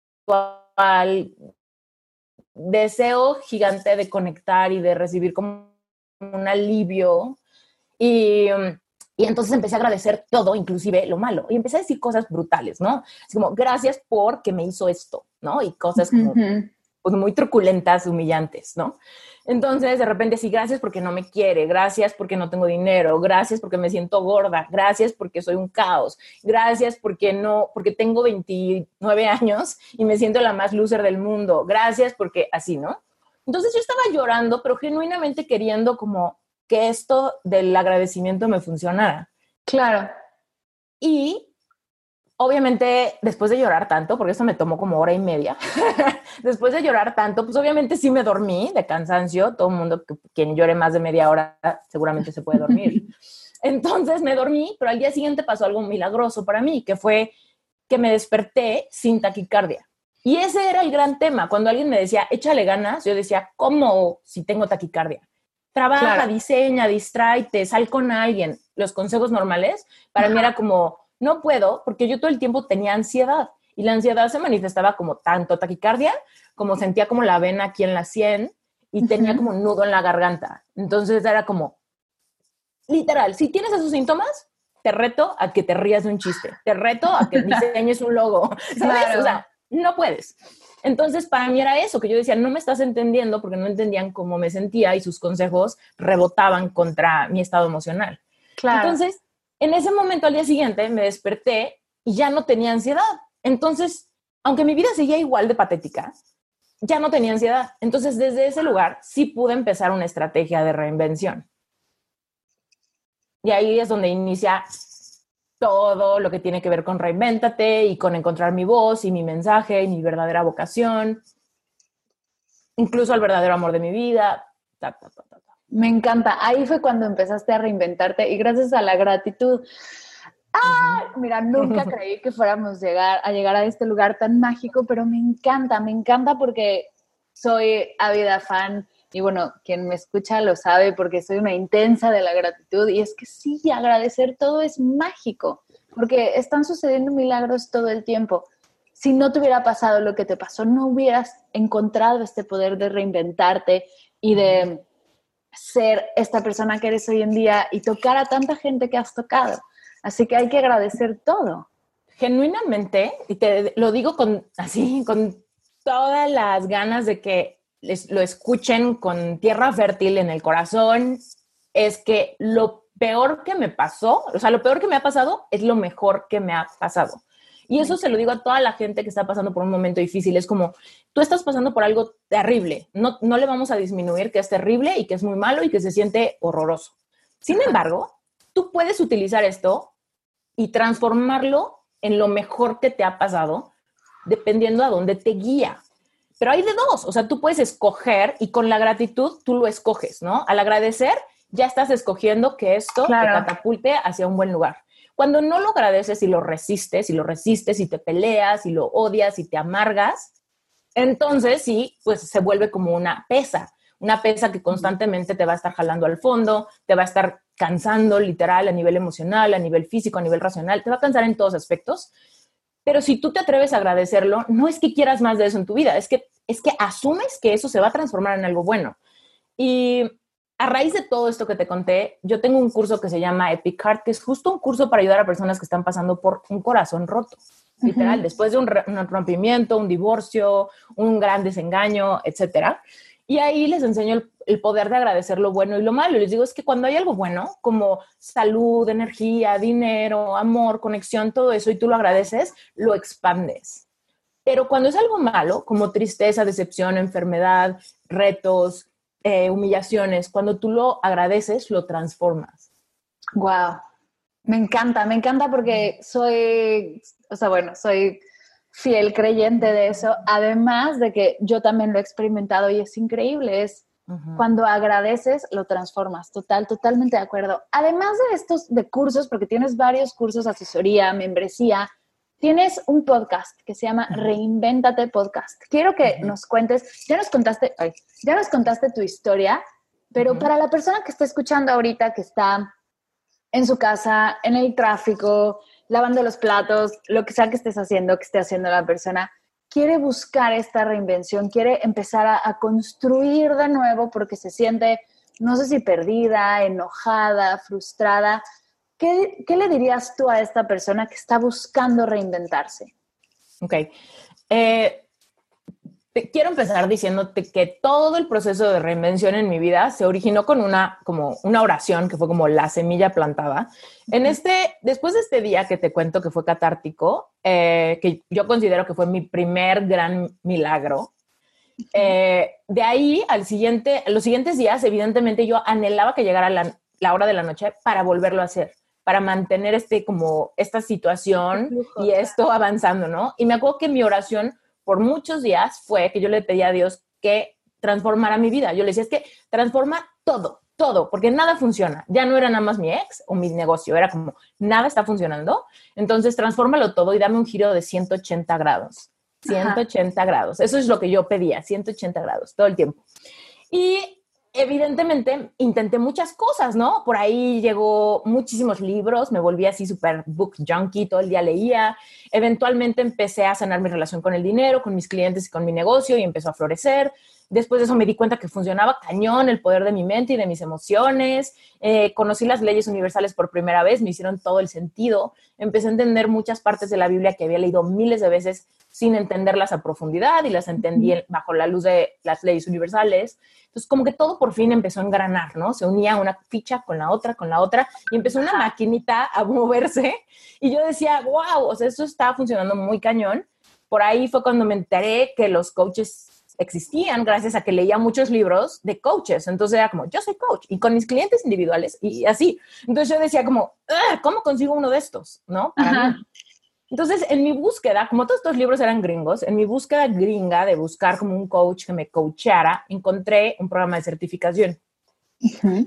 deseo gigante de conectar y de recibir como un alivio. Y, y entonces empecé a agradecer todo, inclusive lo malo. Y empecé a decir cosas brutales, ¿no? Es como, gracias porque me hizo esto, ¿no? Y cosas como... Uh-huh. pues muy truculentas, humillantes, ¿no? Entonces, de repente, sí, gracias porque no me quiere, gracias porque no tengo dinero, gracias porque me siento gorda, gracias porque soy un caos, gracias porque no, porque tengo veintinueve años y me siento la más loser del mundo, gracias porque así, ¿no? Entonces yo estaba llorando, pero genuinamente queriendo como que esto del agradecimiento me funcionara. Claro. Y obviamente, después de llorar tanto, porque esto me tomó como hora y media, después de llorar tanto, pues obviamente sí me dormí de cansancio. Todo el mundo, quien llore más de media hora, seguramente se puede dormir. Entonces me dormí, pero al día siguiente pasó algo milagroso para mí, que fue que me desperté sin taquicardia. Y ese era el gran tema. Cuando alguien me decía, échale ganas, yo decía, ¿cómo si tengo taquicardia? Trabaja, Claro. diseña, distráete, sal con alguien. Los consejos normales, para mí era como... no puedo, porque yo todo el tiempo tenía ansiedad y la ansiedad se manifestaba como tanto taquicardia, como sentía como la vena aquí en la sien y tenía Uh-huh. como un nudo en la garganta. Entonces era como, literal, si tienes esos síntomas, te reto a que te rías de un chiste, te reto a que diseñes un logo, ¿sabes? Claro. O sea, no puedes. Entonces, para mí era eso, que yo decía, no me estás entendiendo porque no entendían cómo me sentía y sus consejos rebotaban contra mi estado emocional. Claro. Entonces, en ese momento, al día siguiente, me desperté y ya no tenía ansiedad. Entonces, aunque mi vida seguía igual de patética, ya no tenía ansiedad. Entonces, desde ese lugar, sí pude empezar una estrategia de reinvención. Y ahí es donde inicia todo lo que tiene que ver con Reinvéntate y con encontrar mi voz y mi mensaje y mi verdadera vocación, incluso el verdadero amor de mi vida. Ta, ta, ta, ta, ta. Me encanta. Ahí fue cuando empezaste a reinventarte y gracias a la gratitud. ¡Ah! Mira, nunca creí que fuéramos llegar, a llegar a este lugar tan mágico, pero me encanta, me encanta porque soy ávida fan y bueno, quien me escucha lo sabe porque soy una intensa de la gratitud y es que sí, agradecer todo es mágico porque están sucediendo milagros todo el tiempo. Si no te hubiera pasado lo que te pasó, no hubieras encontrado este poder de reinventarte y de ser esta persona que eres hoy en día y tocar a tanta gente que has tocado. Así que hay que agradecer todo. Genuinamente, y te lo digo con así, con todas las ganas de que les, lo escuchen con tierra fértil en el corazón, es que lo peor que me pasó, o sea, lo peor que me ha pasado es lo mejor que me ha pasado. Y eso se lo digo a toda la gente que está pasando por un momento difícil. Es como, tú estás pasando por algo terrible. No, no le vamos a disminuir que es terrible y que es muy malo y que se siente horroroso. Sin embargo, tú puedes utilizar esto y transformarlo en lo mejor que te ha pasado, dependiendo a dónde te guía. Pero hay de dos. O sea, tú puedes escoger y con la gratitud tú lo escoges, ¿no? Al agradecer, ya estás escogiendo que esto Claro. te catapulte hacia un buen lugar. Cuando no lo agradeces y lo resistes, y lo resistes y te peleas y lo odias y te amargas, entonces sí, pues se vuelve como una pesa, una pesa que constantemente te va a estar jalando al fondo, te va a estar cansando literal a nivel emocional, a nivel físico, a nivel racional, te va a cansar en todos aspectos. Pero si tú te atreves a agradecerlo, no es que quieras más de eso en tu vida, es que, es que asumes que eso se va a transformar en algo bueno. Y a raíz de todo esto que te conté, yo tengo un curso que se llama Epic Heart, que es justo un curso para ayudar a personas que están pasando por un corazón roto. Uh-huh. Literal, después de un, un rompimiento, un divorcio, un gran desengaño, etcétera. Y ahí les enseño el, el poder de agradecer lo bueno y lo malo. Y les digo, es que cuando hay algo bueno, como salud, energía, dinero, amor, conexión, todo eso, y tú lo agradeces, lo expandes. Pero cuando es algo malo, como tristeza, decepción, enfermedad, retos, eh, humillaciones, cuando tú lo agradeces, lo transformas. Wow. Me encanta, me encanta porque soy, o sea, bueno, soy fiel creyente de eso, además de que yo también lo he experimentado y es increíble, es uh-huh. Cuando agradeces, lo transformas, total, totalmente de acuerdo. Además de estos, de cursos, porque tienes varios cursos, asesoría, membresía, tienes un podcast que se llama Reinvéntate Podcast. Quiero que uh-huh. nos cuentes, ya nos contaste, ay, ya nos contaste tu historia, pero uh-huh. para la persona que está escuchando ahorita, que está en su casa, en el tráfico, lavando los platos, lo que sea que estés haciendo, que esté haciendo la persona, quiere buscar esta reinvención, quiere empezar a, a construir de nuevo porque se siente, no sé si perdida, enojada, frustrada. ¿Qué, qué le dirías tú a esta persona que está buscando reinventarse? Ok. Eh, te, quiero empezar diciéndote que todo el proceso de reinvención en mi vida se originó con una, como una oración que fue como la semilla plantada. En este, después de este día que te cuento que fue catártico, eh, que yo considero que fue mi primer gran milagro, eh, de ahí al siguiente, los siguientes días, evidentemente yo anhelaba que llegara la, la hora de la noche para volverlo a hacer, para mantener este, como, esta situación y esto avanzando, ¿no? Y me acuerdo que mi oración por muchos días fue que yo le pedía a Dios que transformara mi vida. Yo le decía, es que transforma todo, todo, porque nada funciona. Ya no era nada más mi ex o mi negocio, era como, nada está funcionando. Entonces, transfórmalo todo y dame un giro de ciento ochenta grados. ciento ochenta Ajá. grados. Eso es lo que yo pedía, ciento ochenta grados, todo el tiempo. Y evidentemente intenté muchas cosas, ¿no? Por ahí llegó muchísimos libros, me volví así súper book junkie, todo el día leía. Eventualmente empecé a sanar mi relación con el dinero, con mis clientes y con mi negocio y empezó a florecer. Después de eso me di cuenta que funcionaba cañón el poder de mi mente y de mis emociones. Eh, conocí las leyes universales por primera vez, me hicieron todo el sentido. Empecé a entender muchas partes de la Biblia que había leído miles de veces sin entenderlas a profundidad y las entendí bajo la luz de las leyes universales. Entonces, como que todo por fin empezó a engranar, ¿no? Se unía una ficha con la otra, con la otra, y empezó una maquinita a moverse. Y yo decía, wow, o sea, eso está funcionando muy cañón. Por ahí fue cuando me enteré que los coaches existían gracias a que leía muchos libros de coaches. Entonces era como, yo soy coach, y con mis clientes individuales, y así. Entonces yo decía como, ¿cómo consigo uno de estos? ¿No? Para mí. Entonces, en mi búsqueda, como todos estos libros eran gringos, en mi búsqueda gringa de buscar como un coach que me coachara, encontré un programa de certificación. Uh-huh.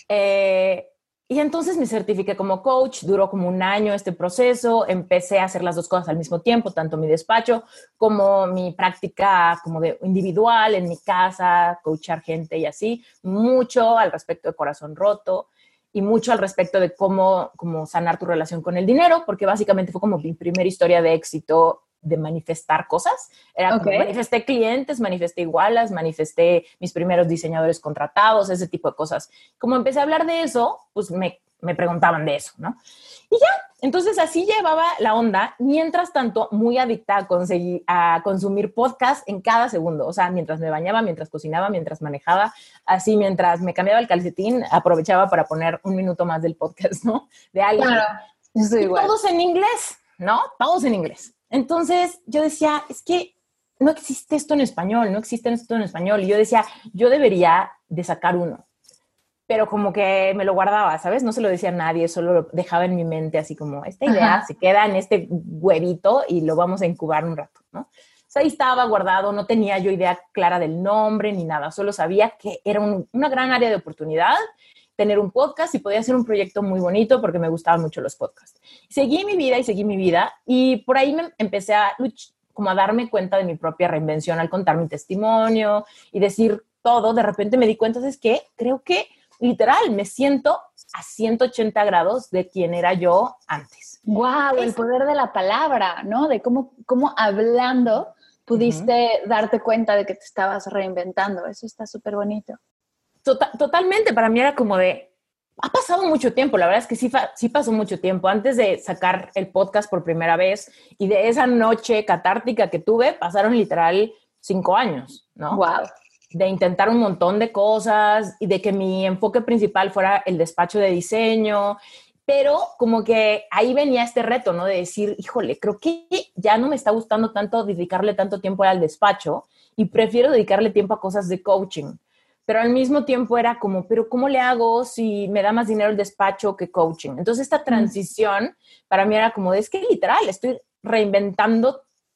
Eh, y entonces me certifiqué como coach, duró como un año este proceso, empecé a hacer las dos cosas al mismo tiempo, tanto mi despacho como mi práctica como de individual en mi casa, coachar gente y así, mucho al respecto de corazón roto. Y mucho al respecto de cómo, cómo sanar tu relación con el dinero, porque básicamente fue como mi primera historia de éxito de manifestar cosas. Era okay. como manifesté clientes, manifesté igualas, manifesté mis primeros diseñadores contratados, ese tipo de cosas. Como empecé a hablar de eso, pues me, me preguntaban de eso, ¿no? Y ya, entonces así llevaba la onda, mientras tanto muy adicta a, conseguir, a consumir podcast en cada segundo, o sea, mientras me bañaba, mientras cocinaba, mientras manejaba, así mientras me cambiaba el calcetín, aprovechaba para poner un minuto más del podcast, ¿no? De alguien. Claro, y igual. Todos en inglés, ¿no? Todos en inglés. Entonces yo decía, es que no existe esto en español, no existe esto en español. Y yo decía, yo debería de sacar uno. Pero como que me lo guardaba, ¿sabes? No se lo decía a nadie, solo lo dejaba en mi mente así como, esta idea Ajá. se queda en este huevito y lo vamos a incubar un rato, ¿no? O sea, ahí estaba guardado, no tenía yo idea clara del nombre ni nada, solo sabía que era un, una gran área de oportunidad tener un podcast y podía hacer un proyecto muy bonito porque me gustaban mucho los podcasts. Seguí mi vida y seguí mi vida y por ahí me empecé a, como a darme cuenta de mi propia reinvención al contar mi testimonio y decir todo. De repente me di cuenta, ¿sabes qué? Creo que literal, me siento a ciento ochenta grados de quién era yo antes. ¡Wow! Es, el poder de la palabra, ¿no? De cómo, cómo hablando pudiste uh-huh. darte cuenta de que te estabas reinventando. Eso está súper bonito. Tota- totalmente. Para mí era como de... Ha pasado mucho tiempo. La verdad es que sí, fa- sí pasó mucho tiempo. Antes de sacar el podcast por primera vez y de esa noche catártica que tuve, pasaron literal cinco años, ¿no? ¡Wow! De intentar un montón de cosas y de que mi enfoque principal fuera el despacho de diseño, pero como que ahí venía este reto, ¿no? De decir, híjole, creo que ya no me está gustando tanto dedicarle tanto tiempo al despacho y prefiero dedicarle tiempo a cosas de coaching. Pero al mismo tiempo era como, pero ¿cómo le hago si me da más dinero el despacho que coaching? Entonces esta transición para mí era como, es que literal, estoy reinventando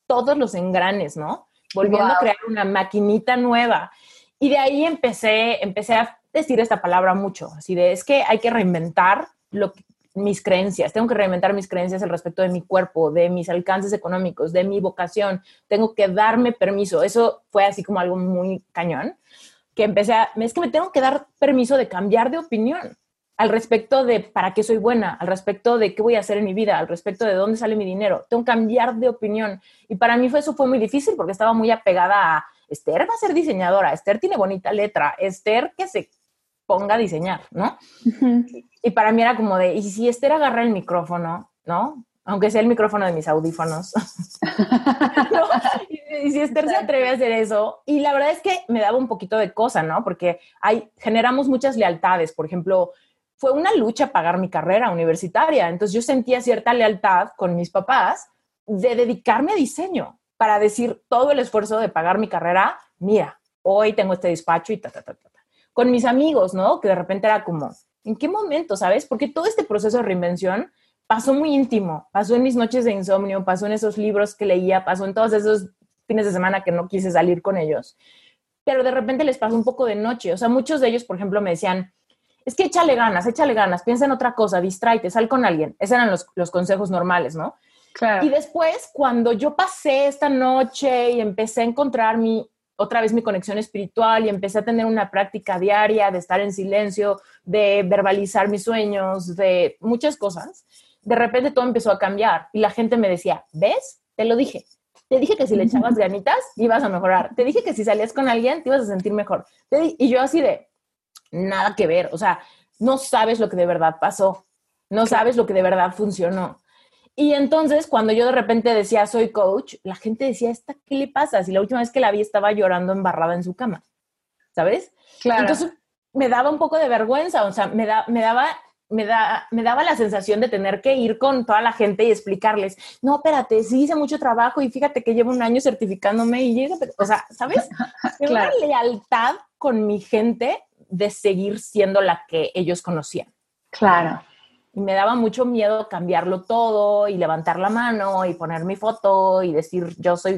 todos los engranes, ¿no? Volviendo wow. a crear una maquinita nueva. Y de ahí empecé, empecé a decir esta palabra mucho, así de, es que hay que reinventar lo que, mis creencias, tengo que reinventar mis creencias al respecto de mi cuerpo, de mis alcances económicos, de mi vocación, tengo que darme permiso. Eso fue así como algo muy cañón, que empecé a, es que me tengo que dar permiso de cambiar de opinión al respecto de para qué soy buena, al respecto de qué voy a hacer en mi vida, al respecto de dónde sale mi dinero. Tengo que cambiar de opinión. Y para mí fue, eso fue muy difícil porque estaba muy apegada a Esther va a ser diseñadora, Esther tiene bonita letra, Esther que se ponga a diseñar, ¿no? Uh-huh. Y para mí era como de, ¿y si Esther agarra el micrófono, no? Aunque sea el micrófono de mis audífonos. ¿No? Y, y si Esther se atreve a hacer eso, y la verdad es que me daba un poquito de cosa, ¿no? Porque hay, generamos muchas lealtades. Por ejemplo, fue una lucha pagar mi carrera universitaria. Entonces yo sentía cierta lealtad con mis papás de dedicarme a diseño para decir todo el esfuerzo de pagar mi carrera, mira, hoy tengo este despacho y ta, ta, ta, ta. Con mis amigos, ¿no? Que de repente era como, ¿en qué momento, sabes? Porque todo este proceso de reinvención pasó muy íntimo, pasó en mis noches de insomnio, pasó en esos libros que leía, pasó en todos esos fines de semana que no quise salir con ellos, pero de repente les pasó un poco de noche. O sea, muchos de ellos, por ejemplo, me decían, es que échale ganas, échale ganas, piensa en otra cosa, distráete, sal con alguien. Esos eran los, los consejos normales, ¿no? Claro. Y después, cuando yo pasé esta noche y empecé a encontrar mi, otra vez mi conexión espiritual y empecé a tener una práctica diaria de estar en silencio, de verbalizar mis sueños, de muchas cosas, de repente todo empezó a cambiar y la gente me decía, ¿ves? Te lo dije. Te dije que si le echabas ganitas, ibas a mejorar. Te dije que si salías con alguien, te ibas a sentir mejor. Te di- y yo así de, nada que ver. O sea, no sabes lo que de verdad pasó. No sabes lo que de verdad funcionó. Y entonces, cuando yo de repente decía, soy coach, la gente decía, ¿esta qué le pasa? Si la última vez que la vi estaba llorando embarrada en su cama, ¿sabes? Claro. Entonces, me daba un poco de vergüenza, o sea, me, da, me, daba, me, da, me daba la sensación de tener que ir con toda la gente y explicarles, no, espérate, sí hice mucho trabajo y fíjate que llevo un año certificándome y llega, o sea, ¿sabes? Claro. Una lealtad con mi gente de seguir siendo la que ellos conocían. Claro. Y me daba mucho miedo cambiarlo todo y levantar la mano y poner mi foto y decir yo soy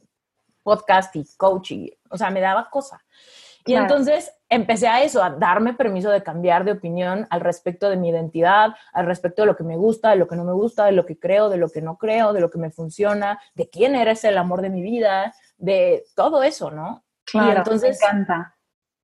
podcast y coach. Y, o sea, me daba cosa. Y claro. Entonces empecé a eso, a darme permiso de cambiar de opinión al respecto de mi identidad, al respecto de lo que me gusta, de lo que no me gusta, de lo que creo, de lo que no creo, de lo que me funciona, de quién eres el amor de mi vida, de todo eso, ¿no? Claro, y entonces, me encanta.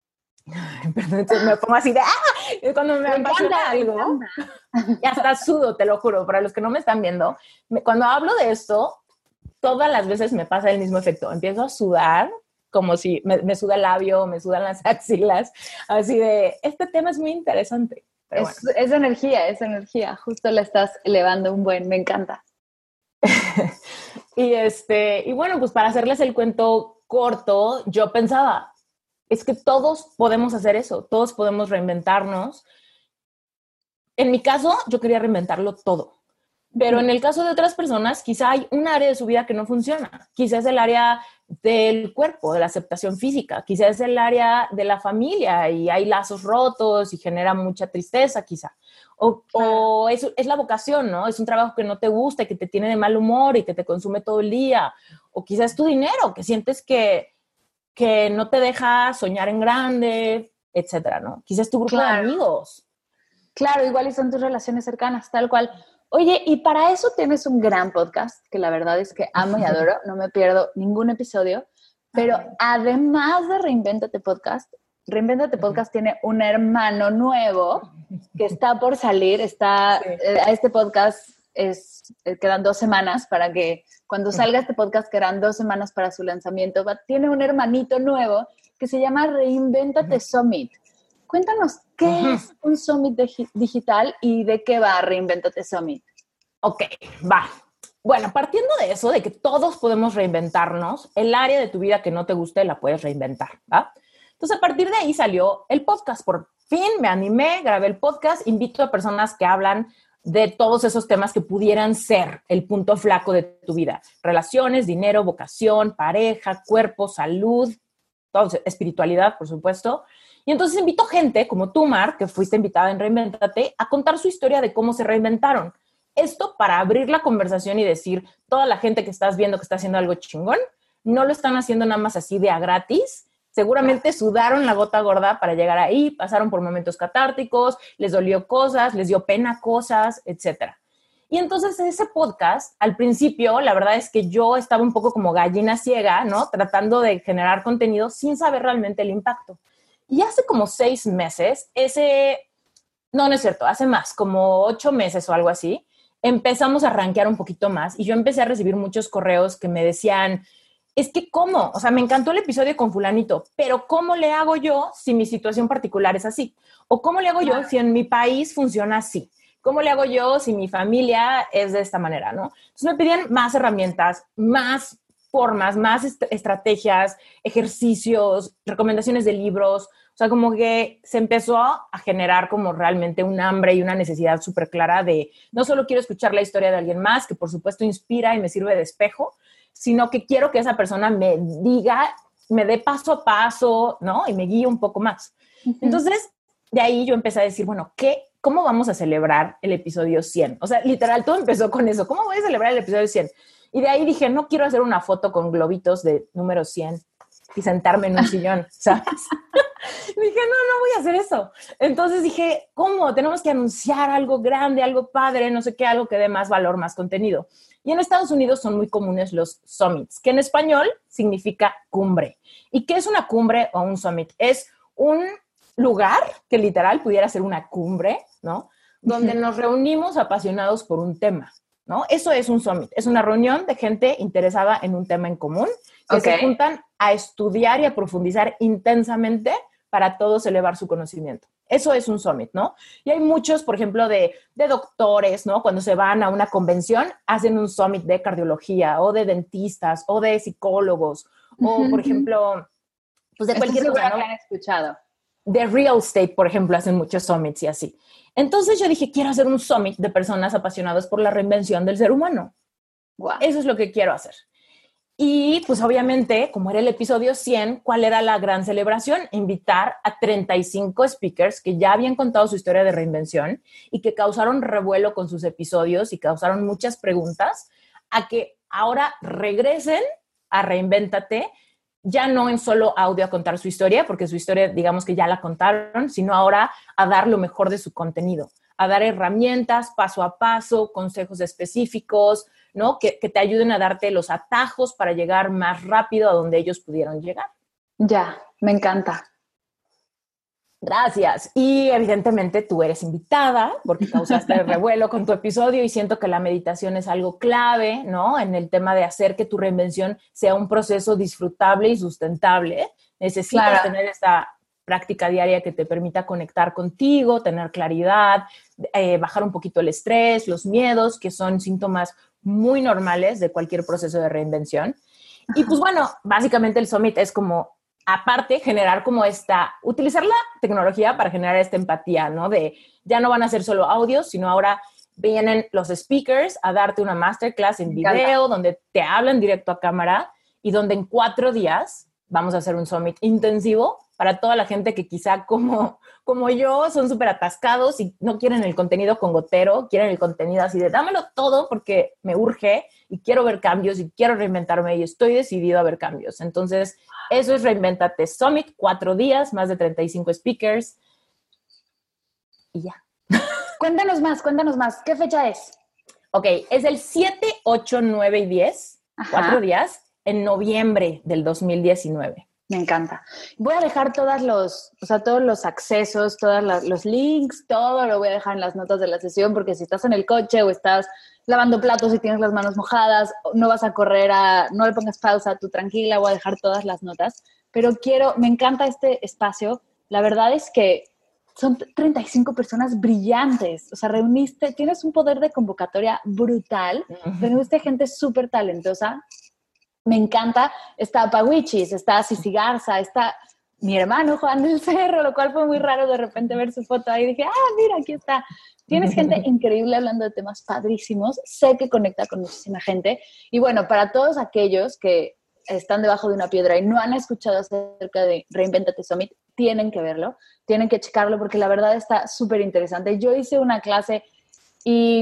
Perdón, entonces me pongo así de ¡ah! Cuando me, me apasiona algo y hasta sudo, te lo juro, para los que no me están viendo, me, cuando hablo de esto, todas las veces me pasa el mismo efecto, empiezo a sudar como si me, me suda el labio, me sudan las axilas, así de, este tema es muy interesante. Pero es, bueno. es energía, es energía, justo la estás elevando un buen, me encanta. y, este, y bueno, pues para hacerles el cuento corto, yo pensaba, es que todos podemos hacer eso, todos podemos reinventarnos. En mi caso, yo quería reinventarlo todo. Pero en el caso de otras personas, quizá hay un área de su vida que no funciona. Quizá es el área del cuerpo, de la aceptación física. Quizá es el área de la familia y hay lazos rotos y genera mucha tristeza, quizá. O, o es, es la vocación, ¿no? Es un trabajo que no te gusta y que te tiene de mal humor y que te consume todo el día. O quizá es tu dinero, que sientes que que no te deja soñar en grande, etcétera, ¿no? Quizás tu grupo claro. de amigos. Claro, igual y son tus relaciones cercanas, tal cual. Oye, y para eso tienes un gran podcast, que la verdad es que amo y adoro, no me pierdo ningún episodio, pero además de Reinvéntate Podcast, Reinvéntate Podcast tiene un hermano nuevo que está por salir, está, sí. eh, este podcast es, eh, quedan dos semanas para que cuando salga este podcast, que eran dos semanas para su lanzamiento, va, tiene un hermanito nuevo que se llama Reinvéntate uh-huh. Summit. Cuéntanos, ¿qué uh-huh. es un Summit de, digital y de qué va Reinvéntate Summit? Ok, va. Bueno, partiendo de eso, de que todos podemos reinventarnos, el área de tu vida que no te guste la puedes reinventar, ¿va? Entonces, a partir de ahí salió el podcast. Por fin me animé, grabé el podcast, invito a personas que hablan de todos esos temas que pudieran ser el punto flaco de tu vida. Relaciones, dinero, vocación, pareja, cuerpo, salud, todo, espiritualidad, por supuesto. Y entonces invito gente como tú, Mar, que fuiste invitada en Reinvéntate, a contar su historia de cómo se reinventaron. esto para abrir la conversación y decir, toda la gente que estás viendo que está haciendo algo chingón, no lo están haciendo nada más así de a gratis. Seguramente sudaron la gota gorda para llegar ahí, pasaron por momentos catárticos, les dolió cosas, les dio pena cosas, etcétera. Y entonces ese podcast, al principio, la verdad es que yo estaba un poco como gallina ciega, ¿no? Tratando de generar contenido sin saber realmente el impacto. Y hace como seis meses, ese, no, no es cierto, hace más, como ocho meses o algo así, empezamos a rankear un poquito más y yo empecé a recibir muchos correos que me decían, es que ¿cómo? O sea, me encantó el episodio con fulanito, pero ¿cómo le hago yo si mi situación particular es así? ¿O cómo le hago yo si en mi país funciona así? ¿Cómo le hago yo si mi familia es de esta manera, no? Entonces me pedían más herramientas, más formas, más est- estrategias, ejercicios, recomendaciones de libros. O sea, como que se empezó a generar como realmente un hambre y una necesidad súper clara de no solo quiero escuchar la historia de alguien más, que por supuesto inspira y me sirve de espejo, sino que quiero que esa persona me diga, me dé paso a paso, ¿no? Y me guíe un poco más. Uh-huh. Entonces, de ahí yo empecé a decir, bueno, ¿qué? ¿Cómo vamos a celebrar el episodio cien? O sea, literal, todo empezó con eso. ¿Cómo voy a celebrar el episodio cien? Y de ahí dije, no quiero hacer una foto con globitos de número cien y sentarme en un sillón, ¿sabes? Dije, no, no voy a hacer eso. Entonces dije, ¿cómo? Tenemos que anunciar algo grande, algo padre, no sé qué, algo que dé más valor, más contenido. Y en Estados Unidos son muy comunes los summits, que en español significa cumbre. ¿Y qué es una cumbre o un summit? Es un lugar que literal pudiera ser una cumbre, ¿no? Donde nos reunimos apasionados por un tema, ¿no? Eso es un summit. Es una reunión de gente interesada en un tema en común que okay. se juntan a estudiar y a profundizar intensamente para todos elevar su conocimiento. Eso es un summit, ¿no? Y hay muchos, por ejemplo, de, de doctores, ¿no? Cuando se van a una convención, hacen un summit de cardiología o de dentistas o de psicólogos o, por ejemplo, pues de cualquier cosa, ¿no? Que han escuchado. De real estate, por ejemplo, hacen muchos summits y así. Entonces yo dije, quiero hacer un summit de personas apasionadas por la reinvención del ser humano. Wow. Eso es lo que quiero hacer. Y pues obviamente, como era el episodio cien, ¿cuál era la gran celebración? Invitar a treinta y cinco speakers que ya habían contado su historia de reinvención y que causaron revuelo con sus episodios y causaron muchas preguntas, a que ahora regresen a Reinvéntate, ya no en solo audio a contar su historia, porque su historia digamos que ya la contaron, sino ahora a dar lo mejor de su contenido, a dar herramientas paso a paso, consejos específicos, ¿no? Que, que te ayuden a darte los atajos para llegar más rápido a donde ellos pudieron llegar. Ya, me encanta. Gracias. Y evidentemente tú eres invitada porque causaste el revuelo con tu episodio y siento que la meditación es algo clave, ¿no? En el tema de hacer que tu reinvención sea un proceso disfrutable y sustentable. Necesitas claro. tener esta práctica diaria que te permita conectar contigo, tener claridad, eh, bajar un poquito el estrés, los miedos, que son síntomas muy normales de cualquier proceso de reinvención. Y pues bueno, básicamente el Summit es como, aparte, generar como esta, utilizar la tecnología para generar esta empatía, ¿no? De ya no van a ser solo audios, sino ahora vienen los speakers a darte una masterclass en video, donde te hablan directo a cámara y donde en cuatro días vamos a hacer un Summit intensivo para toda la gente que quizá como, como yo son súper atascados y no quieren el contenido con gotero, quieren el contenido así de dámelo todo porque me urge y quiero ver cambios y quiero reinventarme y estoy decidido a ver cambios. Entonces, eso es Reinvéntate Summit, cuatro días, más de treinta y cinco speakers y ya. Cuéntanos más, cuéntanos más. ¿Qué fecha es? Ok, es el siete, ocho, nueve y diez, Ajá. cuatro días, en noviembre del dos mil diecinueve. Me encanta. Voy a dejar todos los, o sea, todos los accesos, todos los links, todo lo voy a dejar en las notas de la sesión, porque si estás en el coche o estás lavando platos y tienes las manos mojadas, no vas a correr a, no le pongas pausa, tú tranquila, voy a dejar todas las notas. Pero quiero, me encanta este espacio. La verdad es que son treinta y cinco personas brillantes. O sea, reuniste, tienes un poder de convocatoria brutal. Reuniste gente súper talentosa. Me encanta. Está Pawichis, está Cici Garza, está mi hermano Juan del Cerro, lo cual fue muy raro de repente ver su foto ahí. Dije, ah, mira, aquí está. Tienes gente increíble hablando de temas padrísimos. Sé que conecta con muchísima gente. Y bueno, para todos aquellos que están debajo de una piedra y no han escuchado acerca de Reinvéntate Summit, tienen que verlo, tienen que checarlo porque la verdad está súper interesante. Yo hice una clase y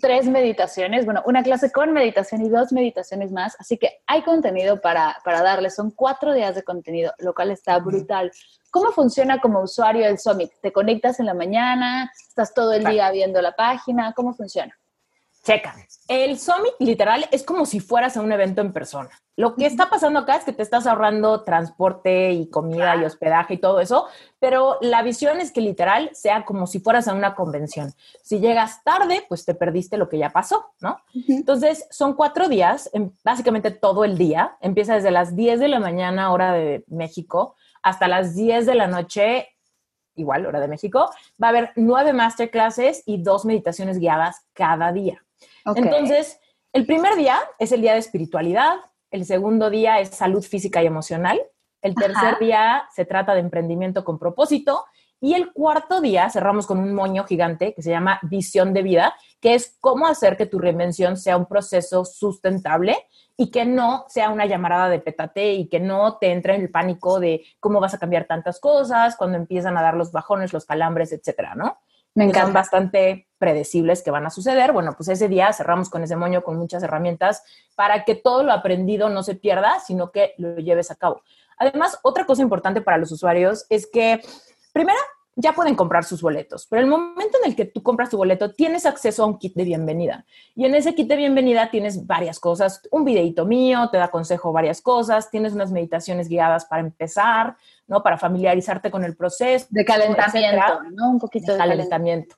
tres meditaciones, bueno, una clase con meditación y dos meditaciones más, así que hay contenido para, para darles, son cuatro días de contenido, lo cual está brutal. ¿Cómo funciona como usuario el Summit? ¿Te conectas en la mañana? ¿Estás todo el día viendo la página? ¿Cómo funciona? Checa. El Summit, literal, es como si fueras a un evento en persona. Lo que está pasando acá es que te estás ahorrando transporte y comida y hospedaje y todo eso, pero la visión es que literal sea como si fueras a una convención. Si llegas tarde, pues te perdiste lo que ya pasó, ¿no? Uh-huh. Entonces, son cuatro días, básicamente todo el día. Empieza desde las diez de la mañana, hora de México, hasta las diez de la noche, igual, hora de México. Va a haber nueve masterclasses y dos meditaciones guiadas cada día. Okay. Entonces, el primer día es el día de espiritualidad, el segundo día es salud física y emocional, el tercer Ajá. día se trata de emprendimiento con propósito y el cuarto día cerramos con un moño gigante que se llama visión de vida, que es cómo hacer que tu reinvención sea un proceso sustentable y que no sea una llamarada de pétate y que no te entre en el pánico de cómo vas a cambiar tantas cosas cuando empiezan a dar los bajones, los calambres, etcétera, ¿no? Me encanta. Son bastante predecibles que van a suceder. Bueno, pues ese día cerramos con ese moño con muchas herramientas para que todo lo aprendido no se pierda, sino que lo lleves a cabo. Además, otra cosa importante para los usuarios es que, primero, ya pueden comprar sus boletos, pero el momento en el que tú compras tu boleto, tienes acceso a un kit de bienvenida. Y en ese kit de bienvenida tienes varias cosas. Un videito mío te da consejo varias cosas, tienes unas meditaciones guiadas para empezar, ¿no? Para familiarizarte con el proceso. De calentamiento, ¿no? Un poquito de, de calentamiento.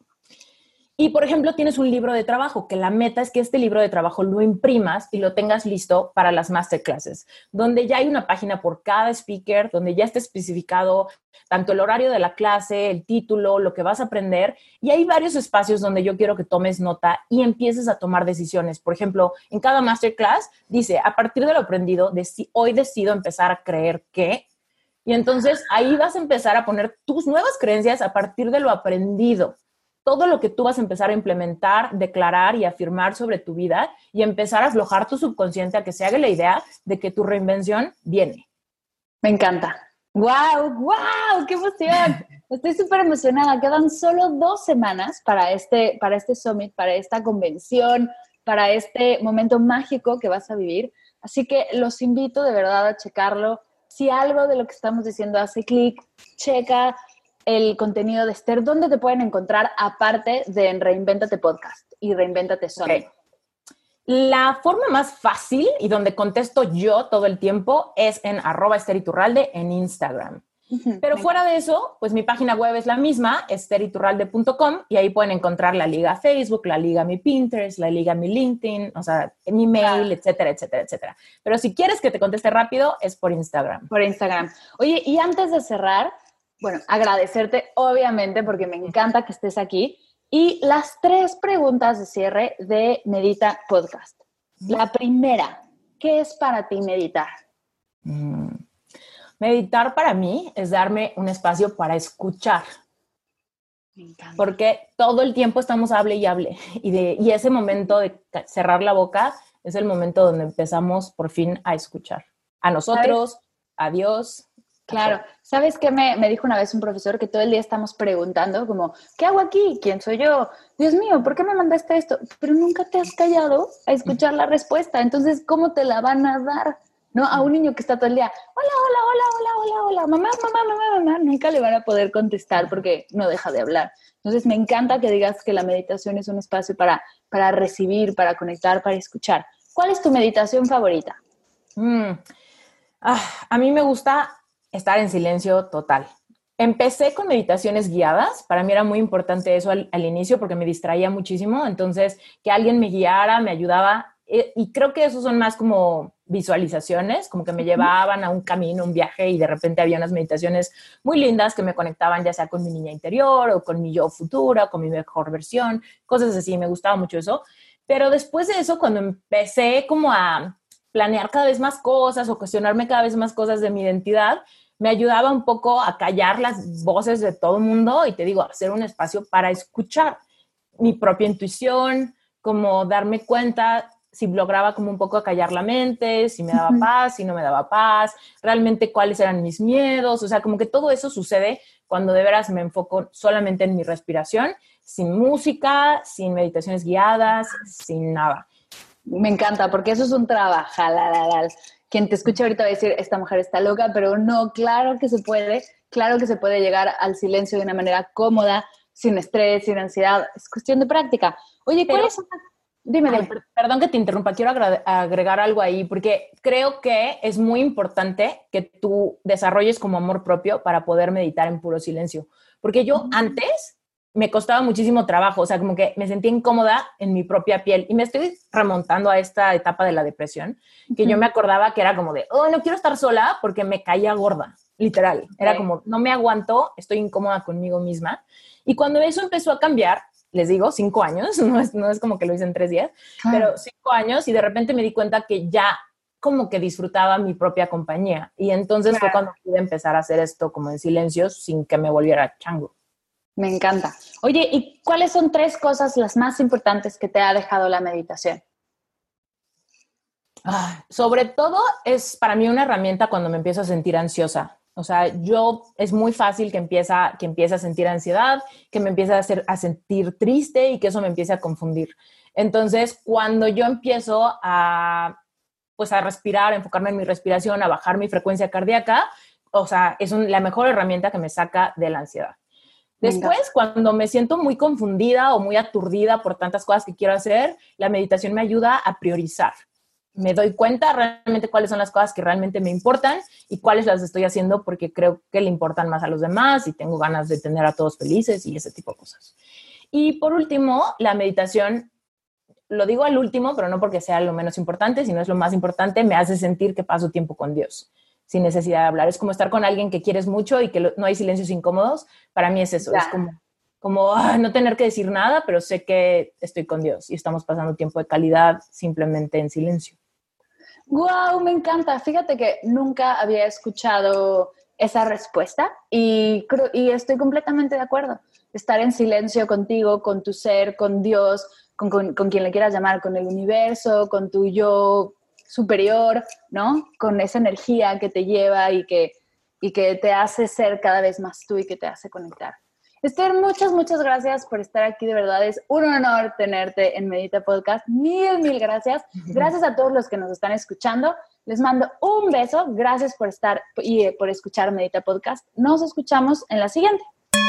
Y, por ejemplo, tienes un libro de trabajo, que la meta es que este libro de trabajo lo imprimas y lo tengas listo para las masterclasses, donde ya hay una página por cada speaker, donde ya está especificado tanto el horario de la clase, el título, lo que vas a aprender, y hay varios espacios donde yo quiero que tomes nota y empieces a tomar decisiones. Por ejemplo, en cada masterclass dice, a partir de lo aprendido, deci- hoy decido empezar a creer que, y entonces ahí vas a empezar a poner tus nuevas creencias a partir de lo aprendido. Todo lo que tú vas a empezar a implementar, declarar y afirmar sobre tu vida y empezar a aflojar tu subconsciente a que se haga la idea de que tu reinvención viene. Me encanta. ¡Wow! ¡Wow! ¡Qué emoción! Estoy súper emocionada. Quedan solo dos semanas para este, para este Summit, para esta convención, para este momento mágico que vas a vivir. Así que los invito de verdad a checarlo. Si algo de lo que estamos diciendo hace clic, checa el contenido de Esther. ¿Dónde te pueden encontrar aparte de en Reinvéntate Podcast y Reinvéntate Summit? Okay. La forma más fácil y donde contesto yo todo el tiempo es en arroba Esther Iturralde en Instagram. Uh-huh. Pero fuera de eso, pues mi página web es la misma, esther iturralde punto com, y ahí pueden encontrar la liga a Facebook, la liga a mi Pinterest, la liga a mi LinkedIn, o sea, mi mail, ah. etcétera, etcétera, etcétera. Pero si quieres que te conteste rápido, es por Instagram. Por Instagram. Oye, y antes de cerrar, bueno, agradecerte, obviamente, porque me encanta que estés aquí. Y las tres preguntas de cierre de Medita Podcast. La primera, ¿qué es para ti meditar? Mm. Meditar para mí es darme un espacio para escuchar. Me encanta. Porque todo el tiempo estamos hable y hable. Y, de, y ese momento de cerrar la boca es el momento donde empezamos por fin a escuchar. A nosotros, ¿sabes? A Dios. Claro. ¿Sabes qué me, me dijo una vez un profesor? Que todo el día estamos preguntando como, ¿qué hago aquí? ¿Quién soy yo? Dios mío, ¿por qué me mandaste esto? Pero nunca te has callado a escuchar la respuesta. Entonces, ¿cómo te la van a dar? ¿No? A un niño que está todo el día, hola, hola, hola, hola, hola, hola, mamá, mamá, mamá, mamá, nunca le van a poder contestar porque no deja de hablar. Entonces, me encanta que digas que la meditación es un espacio para, para recibir, para conectar, para escuchar. ¿Cuál es tu meditación favorita? Mm. Ah, a mí me gusta estar en silencio total. Empecé con meditaciones guiadas. Para mí era muy importante eso al, al inicio porque me distraía muchísimo. Entonces, que alguien me guiara, me ayudaba. Y creo que esos son más como visualizaciones, como que me llevaban a un camino, un viaje, y de repente había unas meditaciones muy lindas que me conectaban ya sea con mi niña interior o con mi yo futura, con mi mejor versión, cosas así. Me gustaba mucho eso. Pero después de eso, cuando empecé como a planear cada vez más cosas o cuestionarme cada vez más cosas de mi identidad, me ayudaba un poco a callar las voces de todo el mundo y, te digo, hacer un espacio para escuchar mi propia intuición, como darme cuenta si lograba como un poco acallar la mente, si me daba paz, si no me daba paz, realmente cuáles eran mis miedos, o sea, como que todo eso sucede cuando de veras me enfoco solamente en mi respiración, sin música, sin meditaciones guiadas, sin nada. Me encanta, porque eso es un trabajo. Quien te escucha ahorita va a decir, esta mujer está loca, pero no, claro que se puede, claro que se puede llegar al silencio de una manera cómoda, sin estrés, sin ansiedad, es cuestión de práctica. Oye, ¿cuál es? Dime, Ay, dime. Perdón que te interrumpa, quiero agregar algo ahí, porque creo que es muy importante que tú desarrolles como amor propio para poder meditar en puro silencio. Porque yo antes me costaba muchísimo trabajo, o sea, como que me sentía incómoda en mi propia piel. Y me estoy remontando a esta etapa de la depresión, que yo me acordaba que era como de, oh, no quiero estar sola porque me caía gorda, literal. Era como, no me aguanto, estoy incómoda conmigo misma. Y cuando eso empezó a cambiar, les digo, cinco años, no es, no es como que lo hice en tres días, ah. pero cinco años y de repente me di cuenta que ya como que disfrutaba mi propia compañía. Y entonces claro. fue cuando pude empezar a hacer esto como en silencio sin que me volviera chango. Me encanta. Oye, ¿y cuáles son tres cosas las más importantes que te ha dejado la meditación? Ah, sobre todo es para mí una herramienta cuando me empiezo a sentir ansiosa. O sea, yo es muy fácil que empieza, que empiece a sentir ansiedad, que me empiece a, hacer, a sentir triste y que eso me empiece a confundir. Entonces, cuando yo empiezo a, pues a respirar, a enfocarme en mi respiración, a bajar mi frecuencia cardíaca, o sea, es un, la mejor herramienta que me saca de la ansiedad. Después, Venga. cuando me siento muy confundida o muy aturdida por tantas cosas que quiero hacer, la meditación me ayuda a priorizar. Me doy cuenta realmente cuáles son las cosas que realmente me importan y cuáles las estoy haciendo porque creo que le importan más a los demás y tengo ganas de tener a todos felices y ese tipo de cosas. Y por último, la meditación, lo digo al último, pero no porque sea lo menos importante, sino es lo más importante, me hace sentir que paso tiempo con Dios, sin necesidad de hablar. Es como estar con alguien que quieres mucho y que no hay silencios incómodos. Para mí es eso, ya. es como... como ah, no tener que decir nada, pero sé que estoy con Dios y estamos pasando tiempo de calidad simplemente en silencio. ¡Wow! Me encanta. Fíjate que nunca había escuchado esa respuesta y, creo, y estoy completamente de acuerdo. Estar en silencio contigo, con tu ser, con Dios, con, con, con quien le quieras llamar, con el universo, con tu yo superior, ¿no? Con esa energía que te lleva y que, y que te hace ser cada vez más tú y que te hace conectar. Esther, muchas, muchas gracias por estar aquí. De verdad, es un honor tenerte en Medita Podcast. Mil, mil gracias. Gracias a todos los que nos están escuchando. Les mando un beso. Gracias por estar y por escuchar Medita Podcast. Nos escuchamos en la siguiente.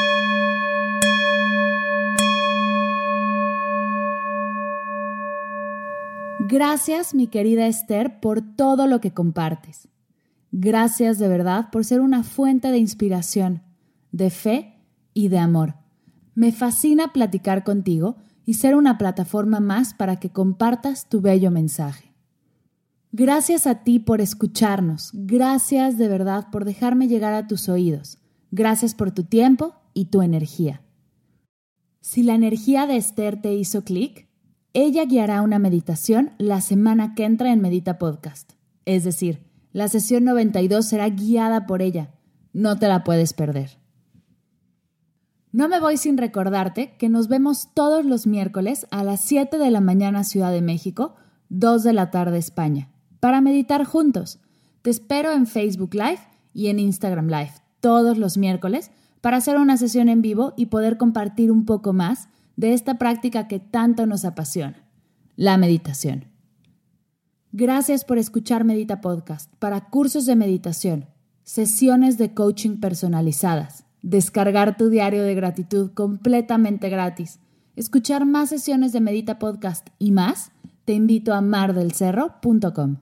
Gracias, mi querida Esther, por todo lo que compartes. Gracias de verdad por ser una fuente de inspiración, de fe y de amor. Me fascina platicar contigo y ser una plataforma más para que compartas tu bello mensaje. Gracias a ti por escucharnos. Gracias de verdad por dejarme llegar a tus oídos. Gracias por tu tiempo y tu energía. Si la energía de Esther te hizo clic, ella guiará una meditación la semana que entra en Medita Podcast. Es decir, la sesión noventa y dos será guiada por ella. No te la puedes perder. No me voy sin recordarte que nos vemos todos los miércoles a las siete de la mañana Ciudad de México, dos de la tarde España, para meditar juntos. Te espero en Facebook Live y en Instagram Live todos los miércoles para hacer una sesión en vivo y poder compartir un poco más de esta práctica que tanto nos apasiona, la meditación. Gracias por escuchar Medita Podcast para cursos de meditación, sesiones de coaching personalizadas, descargar tu diario de gratitud completamente gratis, escuchar más sesiones de Medita Podcast y más, te invito a mar del cerro punto com.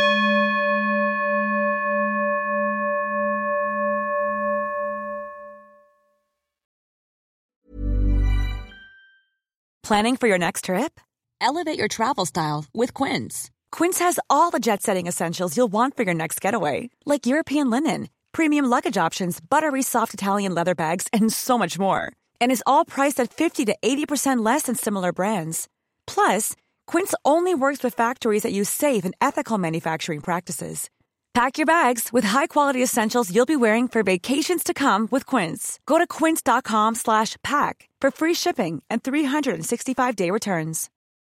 Planning for your next trip? Elevate your travel style with Quince. Quince has all the jet-setting essentials you'll want for your next getaway, like European linen, premium luggage options, buttery soft Italian leather bags, and so much more. And is all priced at fifty to eighty percent less than similar brands. Plus, Quince only works with factories that use safe and ethical manufacturing practices. Pack your bags with high-quality essentials you'll be wearing for vacations to come with Quince. Go to quince.com slash pack for free shipping and three sixty-five day returns.